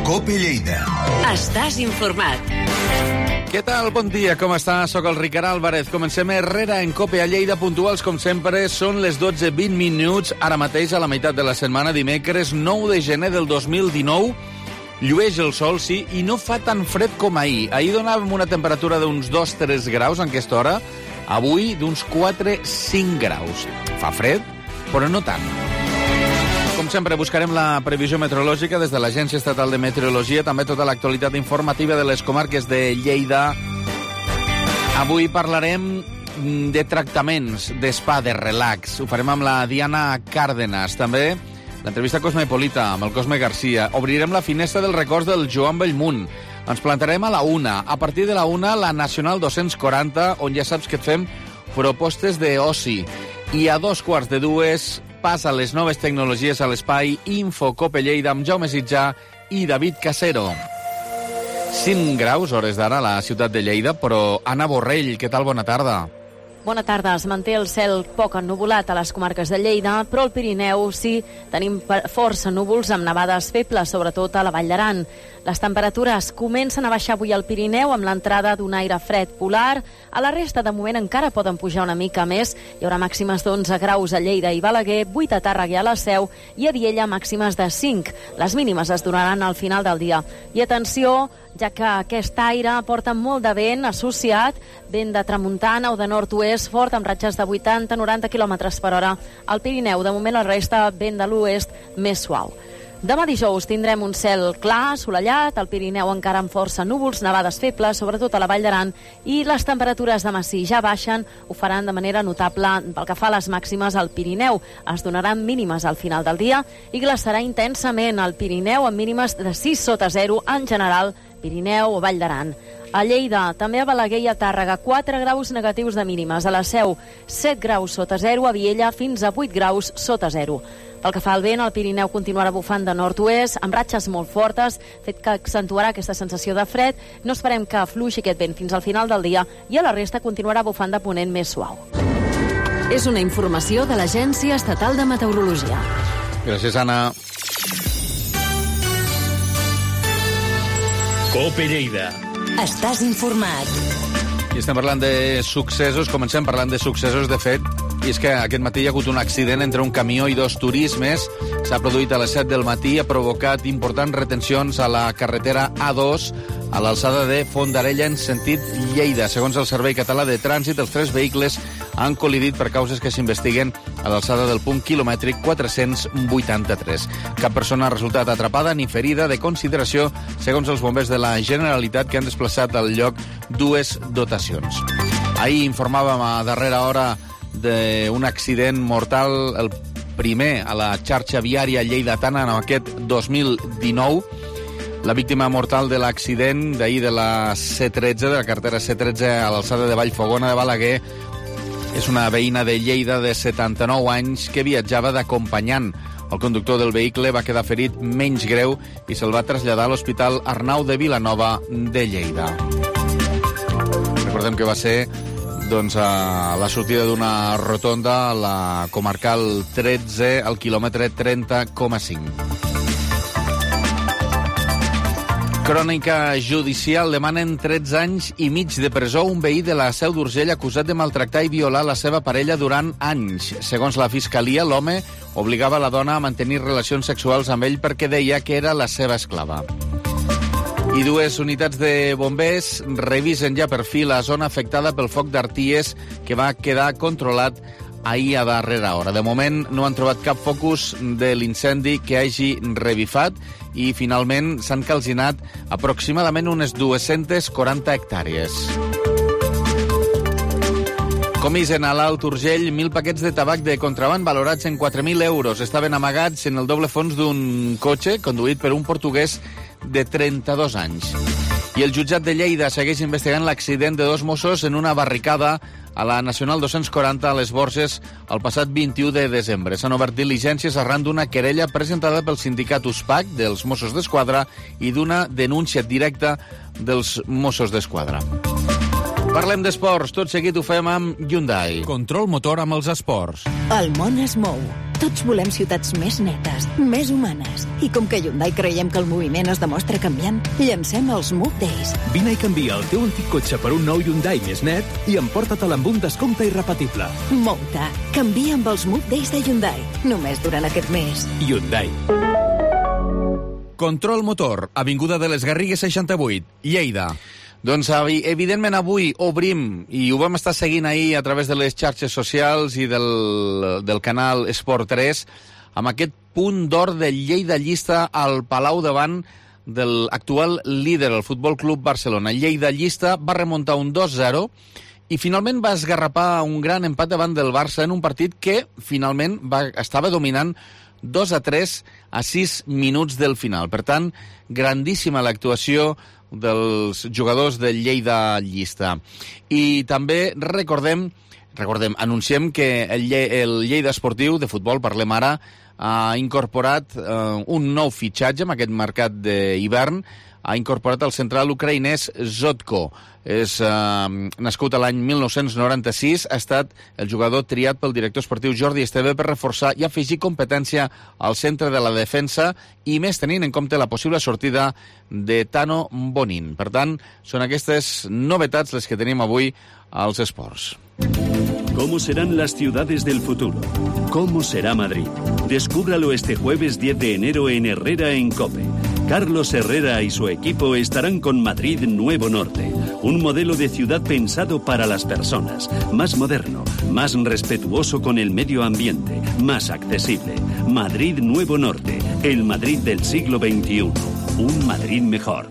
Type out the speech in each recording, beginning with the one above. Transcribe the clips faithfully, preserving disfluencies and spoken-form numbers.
COPE Lleida. Estàs informat. Què tal? Bon dia, com està? Soc el Ricard Álvarez. Comencem Herrera en COPE a Lleida, puntuals com sempre. Són les dotze vint minuts, ara mateix a la meitat de la setmana, dimecres nou de gener del dos mil dinou. Llueix el sol, sí, i no fa tan fred com ahir. Ahir donàvem una temperatura d'uns dos a tres graus en aquesta hora, avui d'uns quatre a cinc graus. Fa fred, però no tant. Com sempre, buscarem la previsió meteorològica des de l'Agència Estatal de Meteorologia, també tota l'actualitat informativa de les comarques de Lleida. Avui parlarem de tractaments, d'espa, de relax. Ho farem amb la Diana Cárdenas. També l'entrevista cosmopolita amb el Cosme Garcia. Obrirem la finestra dels records del Joan Bellmunt. Ens plantarem a la una. A partir de la una, la Nacional dos-cents quaranta, on ja saps que et fem propostes d'oci. I a dos quarts de dues passa les noves tecnologies a l'espai Info COPE Lleida amb Jaume Sitjà i David Casero. cinc graus, hores d'ara, a la ciutat de Lleida, però Anna Borrell, què tal? Bona tarda. Bona tarda. Es manté el cel poc ennuvolat a les comarques de Lleida, però al Pirineu sí tenim força núvols amb nevades febles, sobretot a la Vall d'Aran. Les temperatures comencen a baixar avui al Pirineu amb l'entrada d'un aire fred polar. A la resta, de moment, encara poden pujar una mica més. Hi haurà màximes d'onze graus a Lleida i Balaguer, vuit a Tàrrega i a la Seu, i a Viella màximes de cinc. Les mínimes es donaran al final del dia. I atenció, ja que aquest aire porta molt de vent associat, vent de tramuntana o de nord-oest fort, amb ratxes de vuitanta a noranta quilòmetres per hora. Al Pirineu, de moment, la resta vent de l'oest més suau. Demà dijous tindrem un cel clar, assolellat, al Pirineu encara amb força núvols, nevades febles, sobretot a la Vall d'Aran, i les temperatures demà sí ja baixen, ho faran de manera notable pel que fa a les màximes al Pirineu. Es donaran mínimes al final del dia i glaçarà intensament al Pirineu amb mínimes de sis sota zero en general, Pirineu o Vall d'Aran. A Lleida, també a Balaguer i a Tàrrega, quatre graus negatius de mínimes. A la Seu, set graus sota zero, a Viella fins a vuit graus sota zero. Pel que fa al vent, el Pirineu continuarà bufant de nord-oest, amb ratxes molt fortes, fet que accentuarà aquesta sensació de fred. No esperem que afluixi aquest vent fins al final del dia i a la resta continuarà bufant de ponent més suau. És una informació de l'Agència Estatal de Meteorologia. Gràcies, Anna. COPE Lleida. Estàs informat. I estem parlant de successos, comencem parlant de successos, de fet, i és que aquest matí hi ha hagut un accident entre un camió i dos turismes. S'ha produït a les set del matí, ha provocat importants retencions a la carretera A dos, a l'alçada de Fondarella en sentit Lleida. Segons el Servei Català de Trànsit, els tres vehicles han col·lidit per causes que s'investiguen a l'alçada del punt quilomètric quatre-cents vuitanta-tres. Cap persona ha resultat atrapada ni ferida de consideració, segons els bombers de la Generalitat, que han desplaçat al lloc dues dotacions. Ahir informàvem a darrera hora d'un accident mortal, el primer a la xarxa viària lleidatana en aquest dos mil dinou. La víctima mortal de l'accident d'ahir de la C tretze, de la carretera C tretze a l'alçada de Vallfogona de Balaguer, és una veïna de Lleida de setanta-nou anys que viatjava d'acompanyant. El conductor del vehicle va quedar ferit menys greu i se'l va traslladar a l'Hospital Arnau de Vilanova de Lleida. Recordem que va ser doncs, a la sortida d'una rotonda a la comarcal tretze, al quilòmetre trenta coma cinc. Crònica judicial. Demanen tretze anys i mig de presó a un veí de la Seu d'Urgell acusat de maltractar i violar la seva parella durant anys. Segons la Fiscalia, l'home obligava la dona a mantenir relacions sexuals amb ell perquè deia que era la seva esclava. I dues unitats de bombers revisen ja per fi la zona afectada pel foc d'Arties, que va quedar controlat ahir a darrera hora. De moment no han trobat cap focus de l'incendi que hagi revifat i finalment s'han calcinat aproximadament unes dues-centes quaranta hectàrees. Comisen a l'Alt Urgell mil paquets de tabac de contraban valorats en quatre mil euros. Estaven amagats en el doble fons d'un cotxe conduït per un portuguès de trenta-dos anys. I el jutjat de Lleida segueix investigant l'accident de dos Mossos en una barricada a la Nacional dos-cents quaranta a les Borges el passat vint-i-u de desembre. S'han obert diligències arran d'una querella presentada pel sindicat USPAC dels Mossos d'Esquadra i d'una denúncia directa dels Mossos d'Esquadra. Parlem d'esports. Tot seguit ho fem amb Hyundai. Control motor amb els esports. El món es mou. Tots volem ciutats més netes, més humanes. I com que a Hyundai creiem que el moviment es demostra canviant, llancem els Move Days. Vine i canvia el teu antic cotxe per un nou Hyundai més net i emporta-te'l amb un descompte irrepetible. Mou-te. Canvia amb els Move Days de Hyundai. Només durant aquest mes. Hyundai. Control Motor, Avinguda de les Garrigues seixanta-vuit, Lleida. Doncs, evidentment, avui obrim, i ho vam estar seguint ahir a través de les xarxes socials i del, del canal Esport tres, amb aquest punt d'or del Lleida llista al Palau davant de l'actual líder, el Futbol Club Barcelona. Lleida llista va remuntar un dos zero i finalment va esgarrapar un gran empat davant del Barça en un partit que finalment va, estava dominant dos a tres a sis minuts del final. Per tant, grandíssima l'actuació dels jugadors del Lleida llista. I també recordem, recordem, anunciem que el, Lle el Lleida Esportiu de futbol, parlem ara, ha incorporat eh, un nou fitxatge en aquest mercat d'hivern, ha incorporat el central ucraïnès Zotko. És eh, nascut a l'any mil nou-cents noranta-sis, ha estat el jugador triat pel director esportiu Jordi Esteve per reforçar i afegir competència al centre de la defensa i més tenint en compte la possible sortida de Tano Bonin. Per tant, són aquestes novetats les que tenim avui als esports. ¿Cómo serán las ciudades del futuro? ¿Cómo será Madrid? Descúbralo este jueves diez de enero en Herrera en COPE. Carlos Herrera y su equipo estarán con Madrid Nuevo Norte, un modelo de ciudad pensado para las personas, más moderno, más respetuoso con el medio ambiente, más accesible. Madrid Nuevo Norte, el Madrid del siglo veintiuno, un Madrid mejor.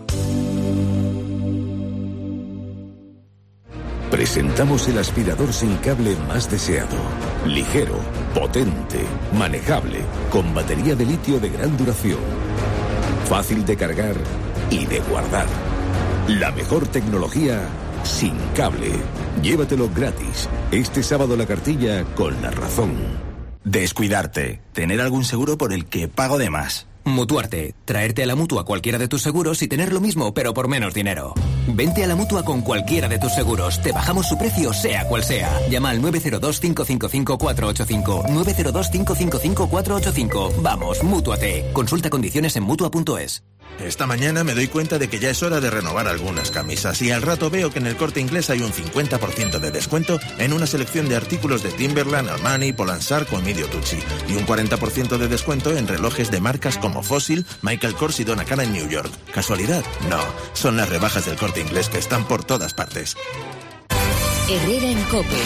Presentamos el aspirador sin cable más deseado. Ligero, potente, manejable, con batería de litio de gran duración. Fácil de cargar y de guardar. La mejor tecnología sin cable. Llévatelo gratis. Este sábado la cartilla con La Razón. Descuidarte. Tener algún seguro por el que pago de más. Mutuarte. Traerte a la Mutua cualquiera de tus seguros y tener lo mismo, pero por menos dinero. Vente a la Mutua con cualquiera de tus seguros. Te bajamos su precio, sea cual sea. Llama al nueve cero dos, cinco cinco cinco, cuatro ocho cinco. nueve cero dos, cinco cinco cinco, cuatro ocho cinco. Vamos, Mútuate. Consulta condiciones en Mutua punto es. Esta mañana me doy cuenta de que ya es hora de renovar algunas camisas y al rato veo que en el Corte Inglés hay un cincuenta por ciento de descuento en una selección de artículos de Timberland, Armani, Polansar o Emilio Tucci y un cuarenta por ciento de descuento en relojes de marcas como Fossil, Michael Kors y Donna Karan en New York. ¿Casualidad? No, son las rebajas del Corte Inglés que están por todas partes. Herrera en COPE.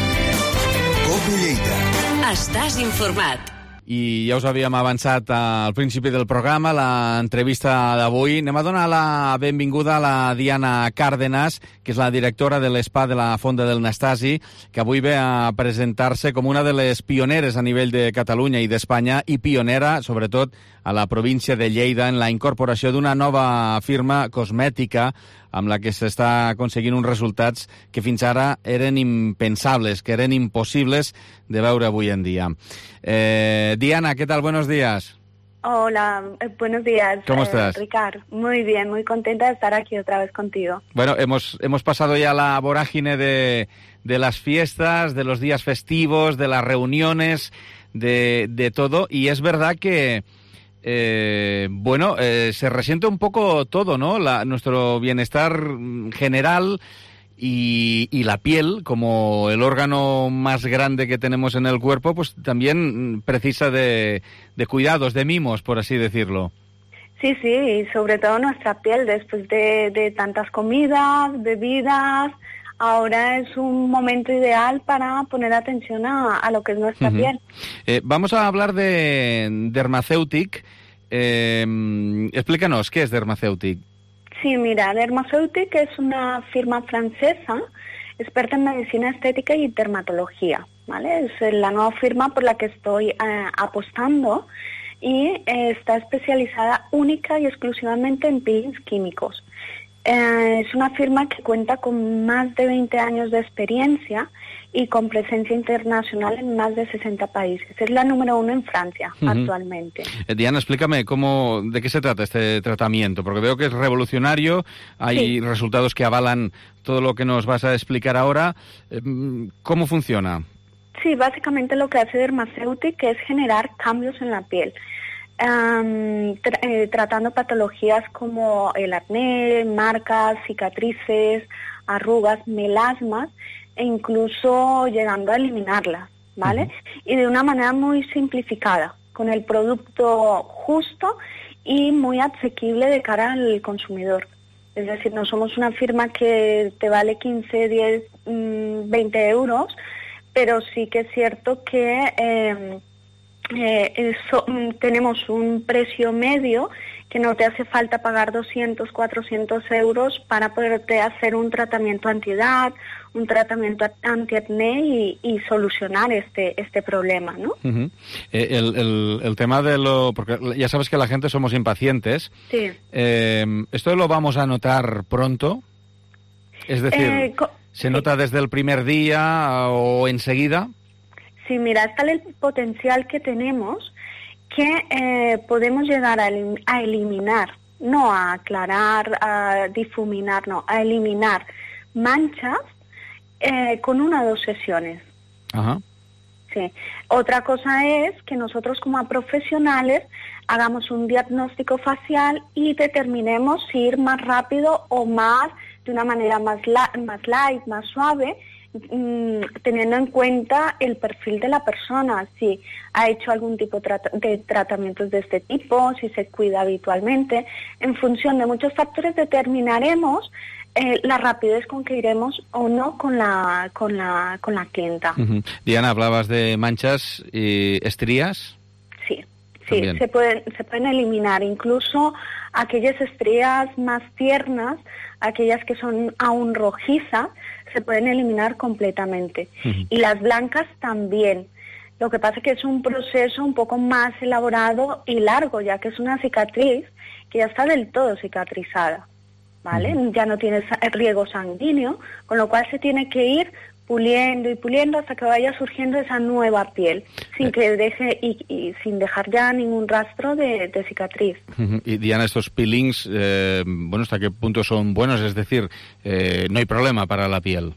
COPE Lleida. Estàs informat. I ja us havíem avançat al principi del programa, l'entrevista d'avui. Anem a donar la benvinguda a la Diana Cárdenas, que és la directora de l'Spa de la Fonda del Nastasi, que avui ve a presentar-se com una de les pioneres a nivell de Catalunya i d'Espanya i pionera, sobretot, a la província de Lleida en la incorporació d'una nova firma cosmètica amb la que s'està aconseguint uns resultats que fins ara eren impensables, que eren impossibles de veure avui en dia. Eh, Diana, ¿qué tal? Buenos días. Hola, eh, buenos días. ¿Cómo eh, estás? Ricardo, muy bien, muy contenta de estar aquí otra vez contigo. Bueno, hemos, hemos pasado ya la vorágine de, de las fiestas, de los días festivos, de las reuniones, de, de todo, y es verdad que Eh, bueno, eh, se resiente un poco todo, ¿no? La, nuestro bienestar general y, y la piel, como el órgano más grande que tenemos en el cuerpo, pues también precisa de, de cuidados, de mimos, por así decirlo. Sí, sí, y sobre todo nuestra piel, después de, de tantas comidas, bebidas, ahora es un momento ideal para poner atención a, a lo que es nuestra uh-huh. piel. Eh, vamos a hablar de Dermaceutic. Eh, explícanos, ¿qué es Dermaceutic? Sí, mira, Dermaceutic es una firma francesa experta en medicina estética y dermatología, ¿vale? Es la nueva firma por la que estoy eh, apostando y eh, está especializada única y exclusivamente en peelings químicos. Eh, es una firma que cuenta con más de veinte años de experiencia y con presencia internacional en más de sesenta países. Es la número uno en Francia uh-huh. actualmente. Eh, Diana, explícame cómo, de qué se trata este tratamiento, porque veo que es revolucionario, hay sí. resultados que avalan todo lo que nos vas a explicar ahora. Eh, ¿Cómo funciona? Sí, básicamente lo que hace Dermaceutic es generar cambios en la piel, um, tra eh, tratando patologías como el acné, marcas, cicatrices, arrugas, melasmas e incluso llegando a eliminarlas, ¿vale? Uh-huh. Y de una manera muy simplificada, con el producto justo y muy asequible de cara al consumidor. Es decir, no somos una firma que te vale quince, diez, veinte euros, pero sí que es cierto que eh, eh, eso, tenemos un precio medio que no te hace falta pagar doscientos, cuatrocientos euros para poderte hacer un tratamiento antiedad, un tratamiento antiacné y, y solucionar este este problema, ¿no? Uh-huh. eh, el, el, el tema de lo... porque ya sabes que la gente somos impacientes. Sí. Eh, ¿Esto lo vamos a notar pronto? Es decir, eh, ¿se nota sí. desde el primer día o enseguida? Sí, mira, está el potencial que tenemos que eh, podemos llegar a, elim a eliminar, no a aclarar, a difuminar, no, a eliminar manchas eh, con una o dos sesiones. Ajá. Sí. Otra cosa es que nosotros como profesionales hagamos un diagnóstico facial y determinemos si ir más rápido o más, de una manera más, la más light, más suave, teniendo en cuenta el perfil de la persona, si ha hecho algún tipo de tratamientos de este tipo, si se cuida habitualmente. En función de muchos factores determinaremos eh, la rapidez con que iremos o no con la con la con la clienta. Uh-huh. Diana, hablabas de manchas y estrías. Sí, sí, se pueden se pueden eliminar incluso aquellas estrías más tiernas, aquellas que son aún rojizas, se pueden eliminar completamente. Uh-huh. Y las blancas también. Lo que pasa es que es un proceso un poco más elaborado y largo, ya que es una cicatriz que ya está del todo cicatrizada, ¿vale? Uh-huh. Ya no tiene riego sanguíneo, con lo cual se tiene que ir puliendo y puliendo hasta que vaya surgiendo esa nueva piel, sin que deje y, y sin dejar ya ningún rastro de, de cicatriz. Uh-huh. Y Diana, estos peelings, eh, bueno, ¿hasta qué punto son buenos? Es decir, eh, no hay problema para la piel.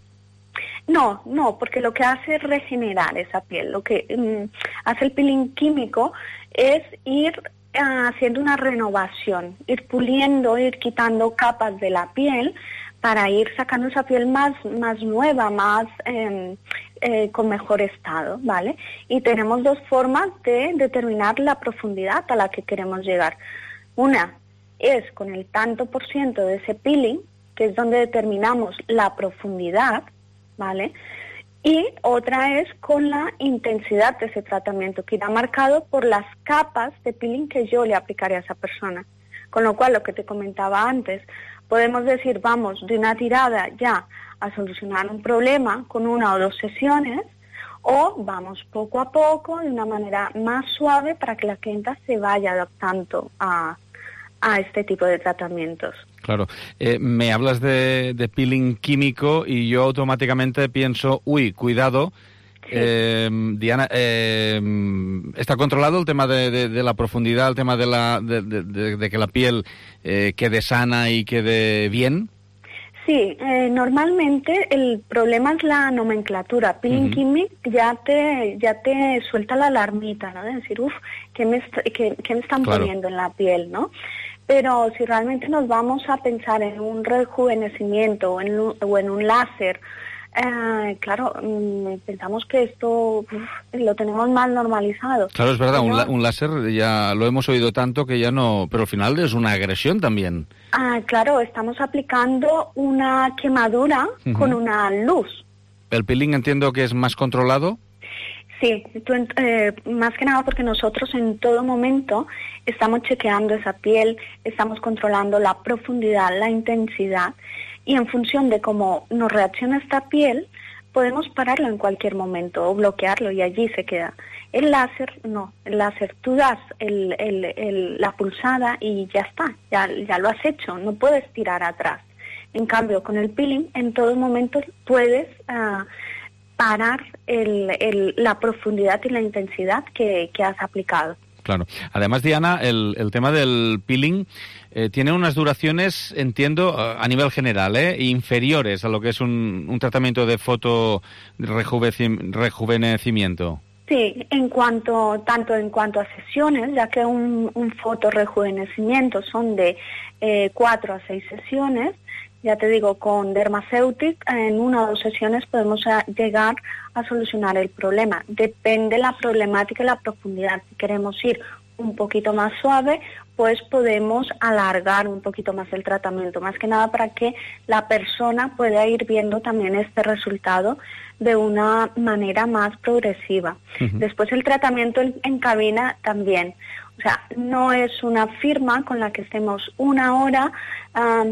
No, no, porque lo que hace es regenerar esa piel. Lo que um, hace el peeling químico es ir uh, haciendo una renovación, ir puliendo, ir quitando capas de la piel para ir sacando esa piel más, más nueva, más eh, eh, con mejor estado, ¿vale? Y tenemos dos formas de determinar la profundidad a la que queremos llegar. Una es con el tanto por ciento de ese peeling, que es donde determinamos la profundidad, ¿vale? Y otra es con la intensidad de ese tratamiento, que irá marcado por las capas de peeling que yo le aplicaré a esa persona. Con lo cual, lo que te comentaba antes, podemos decir, vamos de una tirada ya a solucionar un problema con una o dos sesiones, o vamos poco a poco, de una manera más suave, para que la clienta se vaya adaptando a, a este tipo de tratamientos. Claro. Eh, me hablas de, de peeling químico y yo automáticamente pienso, uy, cuidado. Sí. Eh, Diana, eh, ¿está controlado el tema de, de, de la profundidad, el tema de, la, de, de, de que la piel eh, quede sana y quede bien? Sí, eh, normalmente el problema es la nomenclatura. Peeling uh-huh. químico ya te ya te suelta la alarmita, ¿no? De decir, uff, ¿qué me, qué, qué me están claro. poniendo en la piel, ¿no? Pero si realmente nos vamos a pensar en un rejuvenecimiento o en un, o en un láser, Eh, claro, mmm, pensamos que esto uf, lo tenemos mal normalizado. Claro, es verdad, ¿no? un, un láser ya lo hemos oído tanto que ya no... Pero al final es una agresión también. Ah, claro, estamos aplicando una quemadura uh-huh. con una luz. ¿El peeling entiendo que es más controlado? Sí, tú, eh, más que nada porque nosotros en todo momento estamos chequeando esa piel, estamos controlando la profundidad, la intensidad, y en función de cómo nos reacciona esta piel, podemos pararlo en cualquier momento o bloquearlo y allí se queda. El láser, no, el láser tú das el, el, el, la pulsada y ya está, ya, ya lo has hecho, no puedes tirar atrás. En cambio, con el peeling, en todo momento puedes uh, parar el, el, la profundidad y la intensidad que, que has aplicado. Claro. Además, Diana, el, el tema del peeling eh, tiene unas duraciones, entiendo, a nivel general, ¿eh? inferiores a lo que es un, un tratamiento de foto rejuvenecimiento. Sí, en cuanto, tanto en cuanto a sesiones, ya que un, un fotorrejuvenecimiento son de eh, cuatro a seis sesiones, ya te digo, con Dermaceutic en una o dos sesiones podemos a, llegar a solucionar el problema. Depende de la problemática y la profundidad. Si queremos ir un poquito más suave, pues podemos alargar un poquito más el tratamiento, más que nada para que la persona pueda ir viendo también este resultado de una manera más progresiva. Uh-huh. Después el tratamiento en, en cabina también. O sea, no es una firma con la que estemos una hora uh,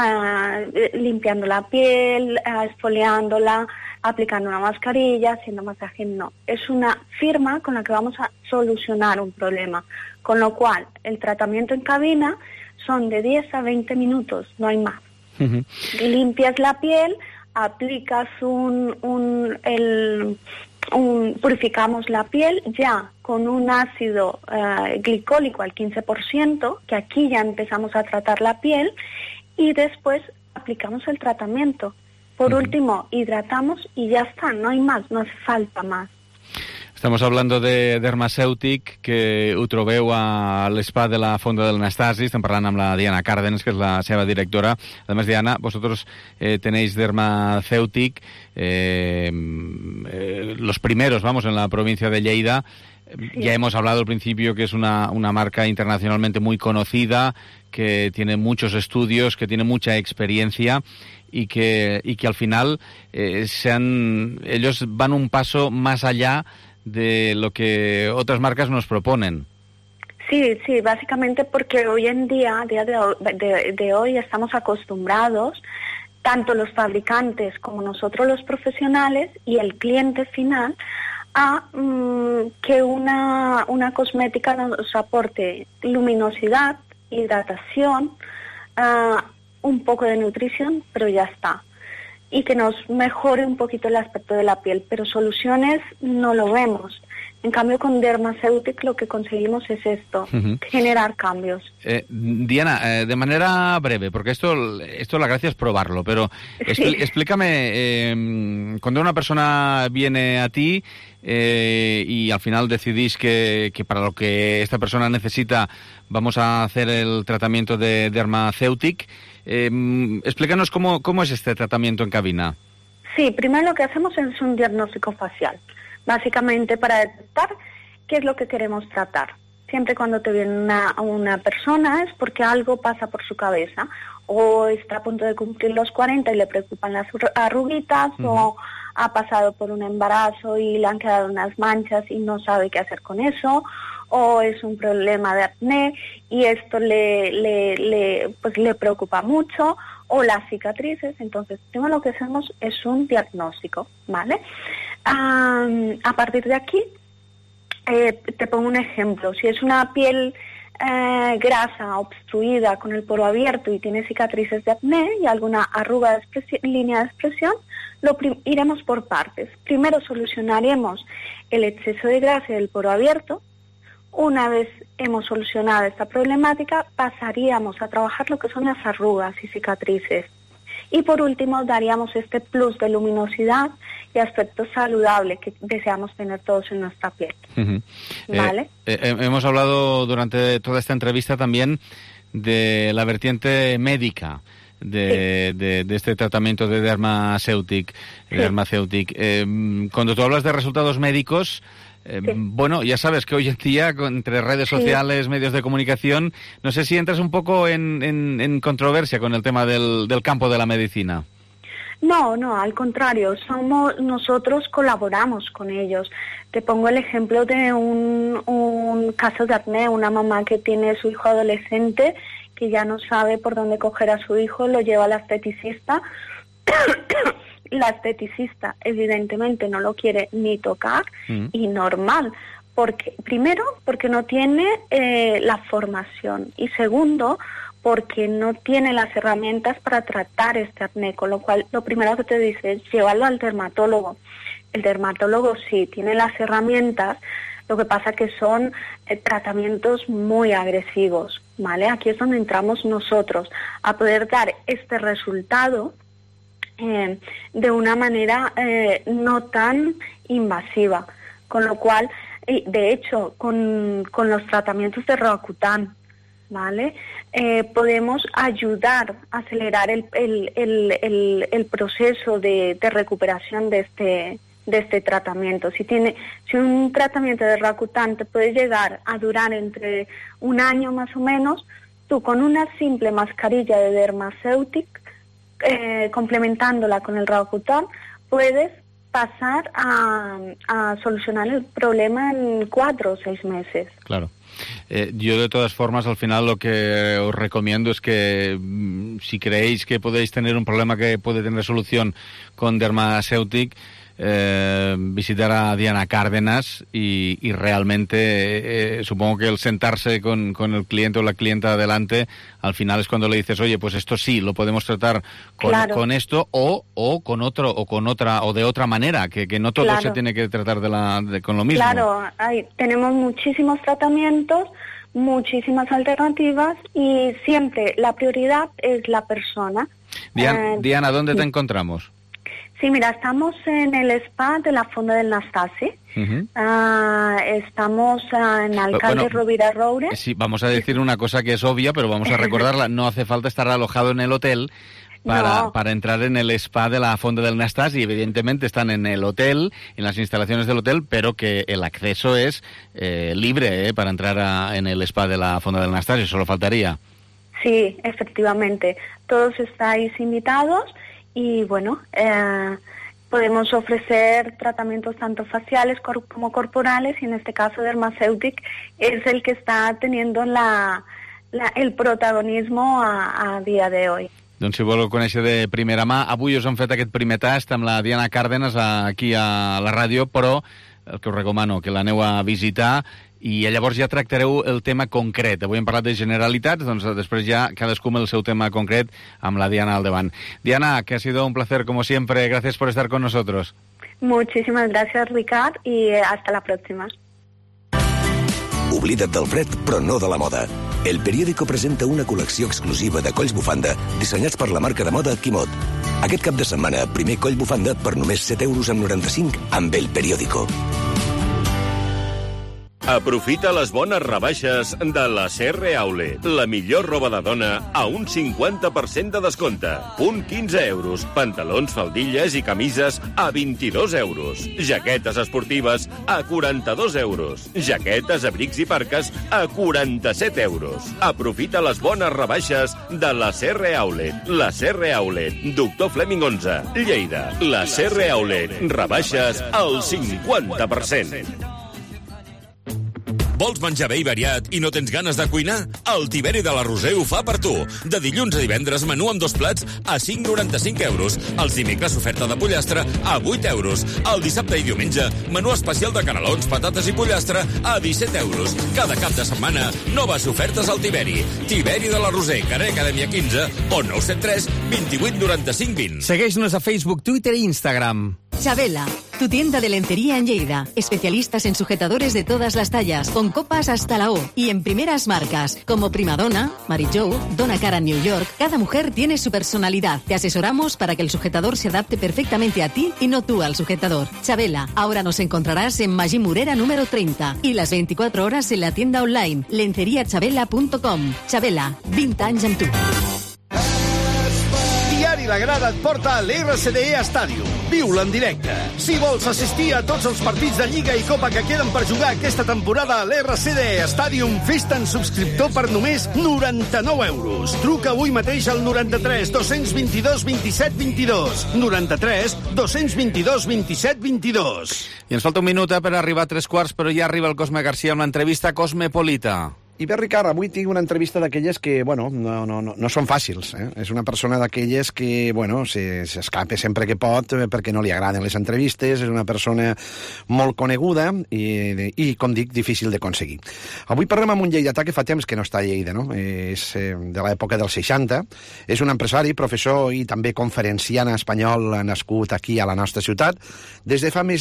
uh, limpiando la piel, uh, exfoliándola, aplicando una mascarilla, haciendo masaje, no. Es una firma con la que vamos a solucionar un problema. Con lo cual, el tratamiento en cabina son de diez a veinte minutos, no hay más. Uh-huh. Limpias la piel, aplicas un, un, el, un, purificamos la piel ya con un ácido uh, glicólico al quince por ciento, que aquí ya empezamos a tratar la piel, y después aplicamos el tratamiento. Por uh-huh. último, hidratamos y ya está, no hay más, no hace falta más. Estamos hablando de Dermaceutic, que ho trobeu a l'Spa de la Fonda del Anastasi. Estem parlant amb la Diana Cárdenas, que es la seva directora. Además, Diana, vosotros eh, tenéis Dermaceutic, eh, eh, los primeros, vamos, en la provincia de Lleida. Sí. Ya hemos hablado al principio que es una, una marca internacionalmente muy conocida, que tiene muchos estudios, que tiene mucha experiencia y que, y que al final eh, se han, ellos van un paso más allá de lo que otras marcas nos proponen. Sí, sí, básicamente porque hoy en día, a día de, de, de hoy, estamos acostumbrados, tanto los fabricantes como nosotros los profesionales y el cliente final, a mmm, que una, una cosmética nos aporte luminosidad, hidratación, uh, un poco de nutrición, pero ya está. Y que nos mejore un poquito el aspecto de la piel, pero soluciones no lo vemos. En cambio, con Dermaceutic lo que conseguimos es esto, uh-huh. generar cambios. Eh, Diana, eh, de manera breve, porque esto, esto la gracia es probarlo, pero expl- sí. explícame, eh, cuando una persona viene a ti eh, y al final decidís que, que para lo que esta persona necesita vamos a hacer el tratamiento de Dermaceutic, eh, explícanos cómo, cómo es este tratamiento en cabina. Sí, primero lo que hacemos es un diagnóstico facial. Básicamente para detectar qué es lo que queremos tratar. Siempre cuando te viene una, una persona es porque algo pasa por su cabeza, o está a punto de cumplir los cuarenta y le preocupan las arruguitas, uh-huh. o ha pasado por un embarazo y le han quedado unas manchas y no sabe qué hacer con eso, o es un problema de acné y esto le, le, le, pues le preocupa mucho, o las cicatrices. Entonces, primero lo que hacemos es un diagnóstico, ¿vale? Um, a partir de aquí, eh, te pongo un ejemplo. Si es una piel eh, grasa, obstruida, con el poro abierto y tiene cicatrices de acné y alguna arruga de expresi- línea de expresión, lo prim- iremos por partes. Primero solucionaremos el exceso de grasa del poro abierto. Una vez hemos solucionado esta problemática, pasaríamos a trabajar lo que son las arrugas y cicatrices. Y por último, daríamos este plus de luminosidad y aspecto saludable que deseamos tener todos en nuestra piel. Uh-huh. ¿Vale? Eh, eh, hemos hablado durante toda esta entrevista también de la vertiente médica de, sí. de, de este tratamiento de Dermaceutic. Sí. Dermaceutic. Eh, cuando tú hablas de resultados médicos, Eh, sí. bueno, ya sabes que hoy en día, entre redes sociales, sí. medios de comunicación, no sé si entras un poco en, en, en controversia con el tema del, del campo de la medicina. No, no, al contrario, somos nosotros colaboramos con ellos. Te pongo el ejemplo de un, un caso de acné, una mamá que tiene su hijo adolescente que ya no sabe por dónde coger a su hijo, lo lleva a la esteticista. La esteticista evidentemente no lo quiere ni tocar, mm. y normal, porque primero porque no tiene eh, la formación y segundo porque no tiene las herramientas para tratar este acné, con lo cual lo primero que te dice es llévalo al dermatólogo. El dermatólogo sí tiene las herramientas, Lo que pasa que son eh, tratamientos muy agresivos, ¿vale? Aquí es donde entramos nosotros, a poder dar este resultado eh, de una manera eh, no tan invasiva. Con lo cual, de hecho, con, con los tratamientos de Roacutan, ¿vale? Eh, podemos ayudar a acelerar el, el, el, el, el proceso de, de recuperación de este, de este tratamiento. Si, tiene, si un tratamiento de Roacutan te puede llegar a durar entre un año más o menos, tú con una simple mascarilla de Dermaceutic, eh, complementándola con el Roacutan, puedes pasar a, a solucionar el problema en cuatro o seis meses. Claro. Eh, yo de todas formas al final lo que os recomiendo es que mm, si creéis que podéis tener un problema que puede tener solución con Dermaceutic, eh, visitar a Diana Cárdenas y, y realmente eh, supongo que el sentarse con, con el cliente o la clienta adelante al final es cuando le dices, oye, pues esto sí, lo podemos tratar con, claro. con esto o, o con otro o con otra o de otra manera, que, que no todo claro. se tiene que tratar de la, de, con lo mismo. Claro, hay, tenemos muchísimos tratamientos, muchísimas alternativas y siempre la prioridad es la persona. Diana, eh, Diana ¿dónde sí. te encontramos? Sí, mira, estamos en el spa de la Fonda del Nastasi. Uh-huh. uh, estamos uh, en Alcalde bueno, Rovira Roure. Sí, vamos a decir una cosa que es obvia, pero vamos a recordarla. No hace falta estar alojado en el hotel para, no. para entrar en el spa de la Fonda del Nastasi. Evidentemente están en el hotel, en las instalaciones del hotel, pero que el acceso es eh, libre eh, para entrar a, en el spa de la Fonda del Nastasi. Solo faltaría. Sí, efectivamente. Todos estáis invitados. Y bueno, eh, podemos ofrecer tratamientos tanto faciales cor- como corporales y en este caso Dermaceutic es el que está teniendo la, la, el protagonismo a, a dia de hoy. Doncs si voleu conèixer de primera mà, avui us hem fet aquest primer tast amb la Diana Cárdenas aquí a la ràdio, però el que us recomano que l'aneu a visitar i llavors ja tractareu el tema concret. Avui hem parlat de generalitats, doncs després ja cadascú amb el seu tema concret amb la Diana al davant. Diana, que ha sido un placer como siempre. Gracias por estar con nosotros. Muchísimas gracias, Ricard, y hasta la próxima. Oblida't del fred, però no de la moda. El Periódico presenta una col·lecció exclusiva de colls bufanda dissenyats per la marca de moda Quimot. Aquest cap de setmana, primer coll bufanda per només set euros amb noranta-cinc amb El Periódico. Aprofita les bones rebaixes de la C R Outlet. La millor roba de dona a un cinquanta per cent de descompte. Punt quinze euros. Pantalons, faldilles i camises a vint-i-dos euros. Jaquetes esportives a quaranta-dos euros. Jaquetes, abrics i parques a quaranta-set euros. Aprofita les bones rebaixes de la C R Outlet. La C R Outlet. Doctor Fleming onze. Lleida. La C R Outlet. Rebaixes al cinquanta per cent. Vols menjar bé i variat i no tens ganes de cuinar? El Tiberi de la Roser ho fa per tu. De dilluns a divendres, menú amb dos plats a cinc coma noranta-cinc euros. Els dimecres, oferta de pollastre a vuit euros. El dissabte i diumenge, menú especial de canelons, patates i pollastre a disset euros. Cada cap de setmana, noves ofertes al Tiberi. Tiberi de la Roser, carrer Acadèmia quinze o nou set tres, vint-i-vuit, noranta-cinc, vint. Segueix-nos a Facebook, Twitter e Instagram. Chabela, tu tienda de lencería en Lleida. Especialistas en sujetadores de todas las tallas, con copas hasta la O y en primeras marcas, como Primadonna, Mary Jo, Donna Cara New York. Cada mujer tiene su personalidad. Te asesoramos para que el sujetador se adapte perfectamente a ti y no tú al sujetador. Chabela, ahora nos encontrarás en Magí Morera número treinta y las veinticuatro horas en la tienda online lencería chabela punto com. Chabela, vint anys amb tu. Diari La Grada et porta a l'R C D E Stadium. Viu-la en directe. Si vols assistir a tots els partits de Lliga i Copa que queden per jugar aquesta temporada a l'R C D E Stadium, fes-te'n subscriptor per només noranta-nou euros. Truca avui mateix al noranta-tres dos-cents vint-i-dos vint-i-set vint-i-dos. noranta-tres dos-cents vint-i-dos vint-i-set vint-i-dos. I ens falta un minut per arribar a tres quarts, però ja arriba el Cosme García amb l'entrevista Cosmopolita. I bé, Ricard, avui tinc una entrevista d'aquelles que, bueno, no, no, no, no són fàcils. Eh? És una persona d'aquelles que, bueno, s'escapa sempre que pot perquè no li agraden les entrevistes, és una persona molt coneguda i, i com dic, difícil d'aconseguir. Avui parlem amb un lleidatà que fa temps que no està a Lleida, no? És de l'època dels seixanta, és un empresari, professor i també conferenciant espanyol nascut aquí a la nostra ciutat. Des de fa més de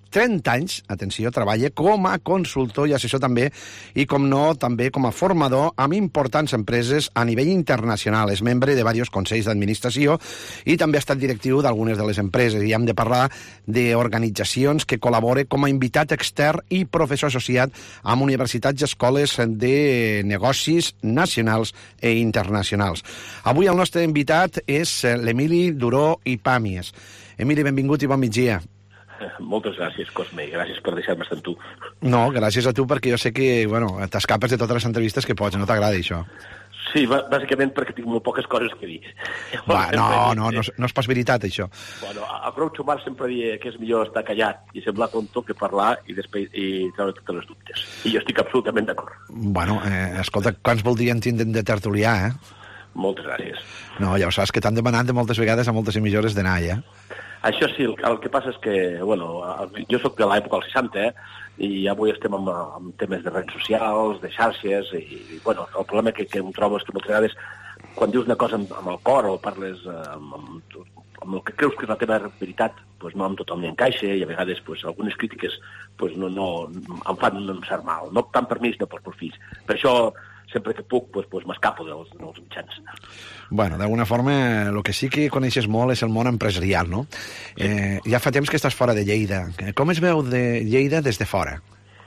trenta anys, atenció, treballa com a consultor i assessor també, i com no, també com a formador amb importants empreses a nivell internacional. És membre de diversos consells d'administració i també ha estat directiu d'algunes de les empreses. I hem de parlar d'organitzacions que col·laboren com a invitat extern i professor associat amb universitats i escoles de negocis nacionals i internacionals. Avui el nostre invitat és l'Emili Duró i Pàmies. Emili, benvingut i bon migdia. Moltes gràcies, Cosme, i gràcies per deixar-me estar amb tu. No, gràcies a tu, perquè jo sé que, bueno, t'escapes de totes les entrevistes que pots, no t'agrada això. Sí, bàsicament perquè tinc molt poques coses que dir. Va, no, no, no, no és pas veritat, això. Bueno, a Groucho Marx sempre deia que és millor estar callat i semblar tonto que parlar i després i treure totes les dubtes. I jo estic absolutament d'acord. Bueno, eh, escolta, quants voldrien tindre de tertulià, eh? Moltes gràcies. No, ja ho saps, que t'han demanat de moltes vegades a moltes emissores d'anar, ja. Això sí, el, el que passa és que, bueno, jo soc de l'època dels seixanta, eh, i avui estem amb, amb temes de redes socials, de xarxes, i, i bueno, el problema que, que em trobo és que moltes vegades, quan dius una cosa amb, amb el cor o parles amb, amb, amb el que creus que és la teva veritat, pues no amb tothom hi encaixa, i a vegades pues, algunes crítiques pues, no, no, em fan un cert mal, no tant per mi, sinó per els fills. Per això, sempre que puc, pues, pues, m'escapo dels, dels mitjans. Bueno, d'alguna forma, el que sí que coneixes molt és el món empresarial, no? Sí. Eh, ja fa temps que estàs fora de Lleida. Com es veu de Lleida des de fora?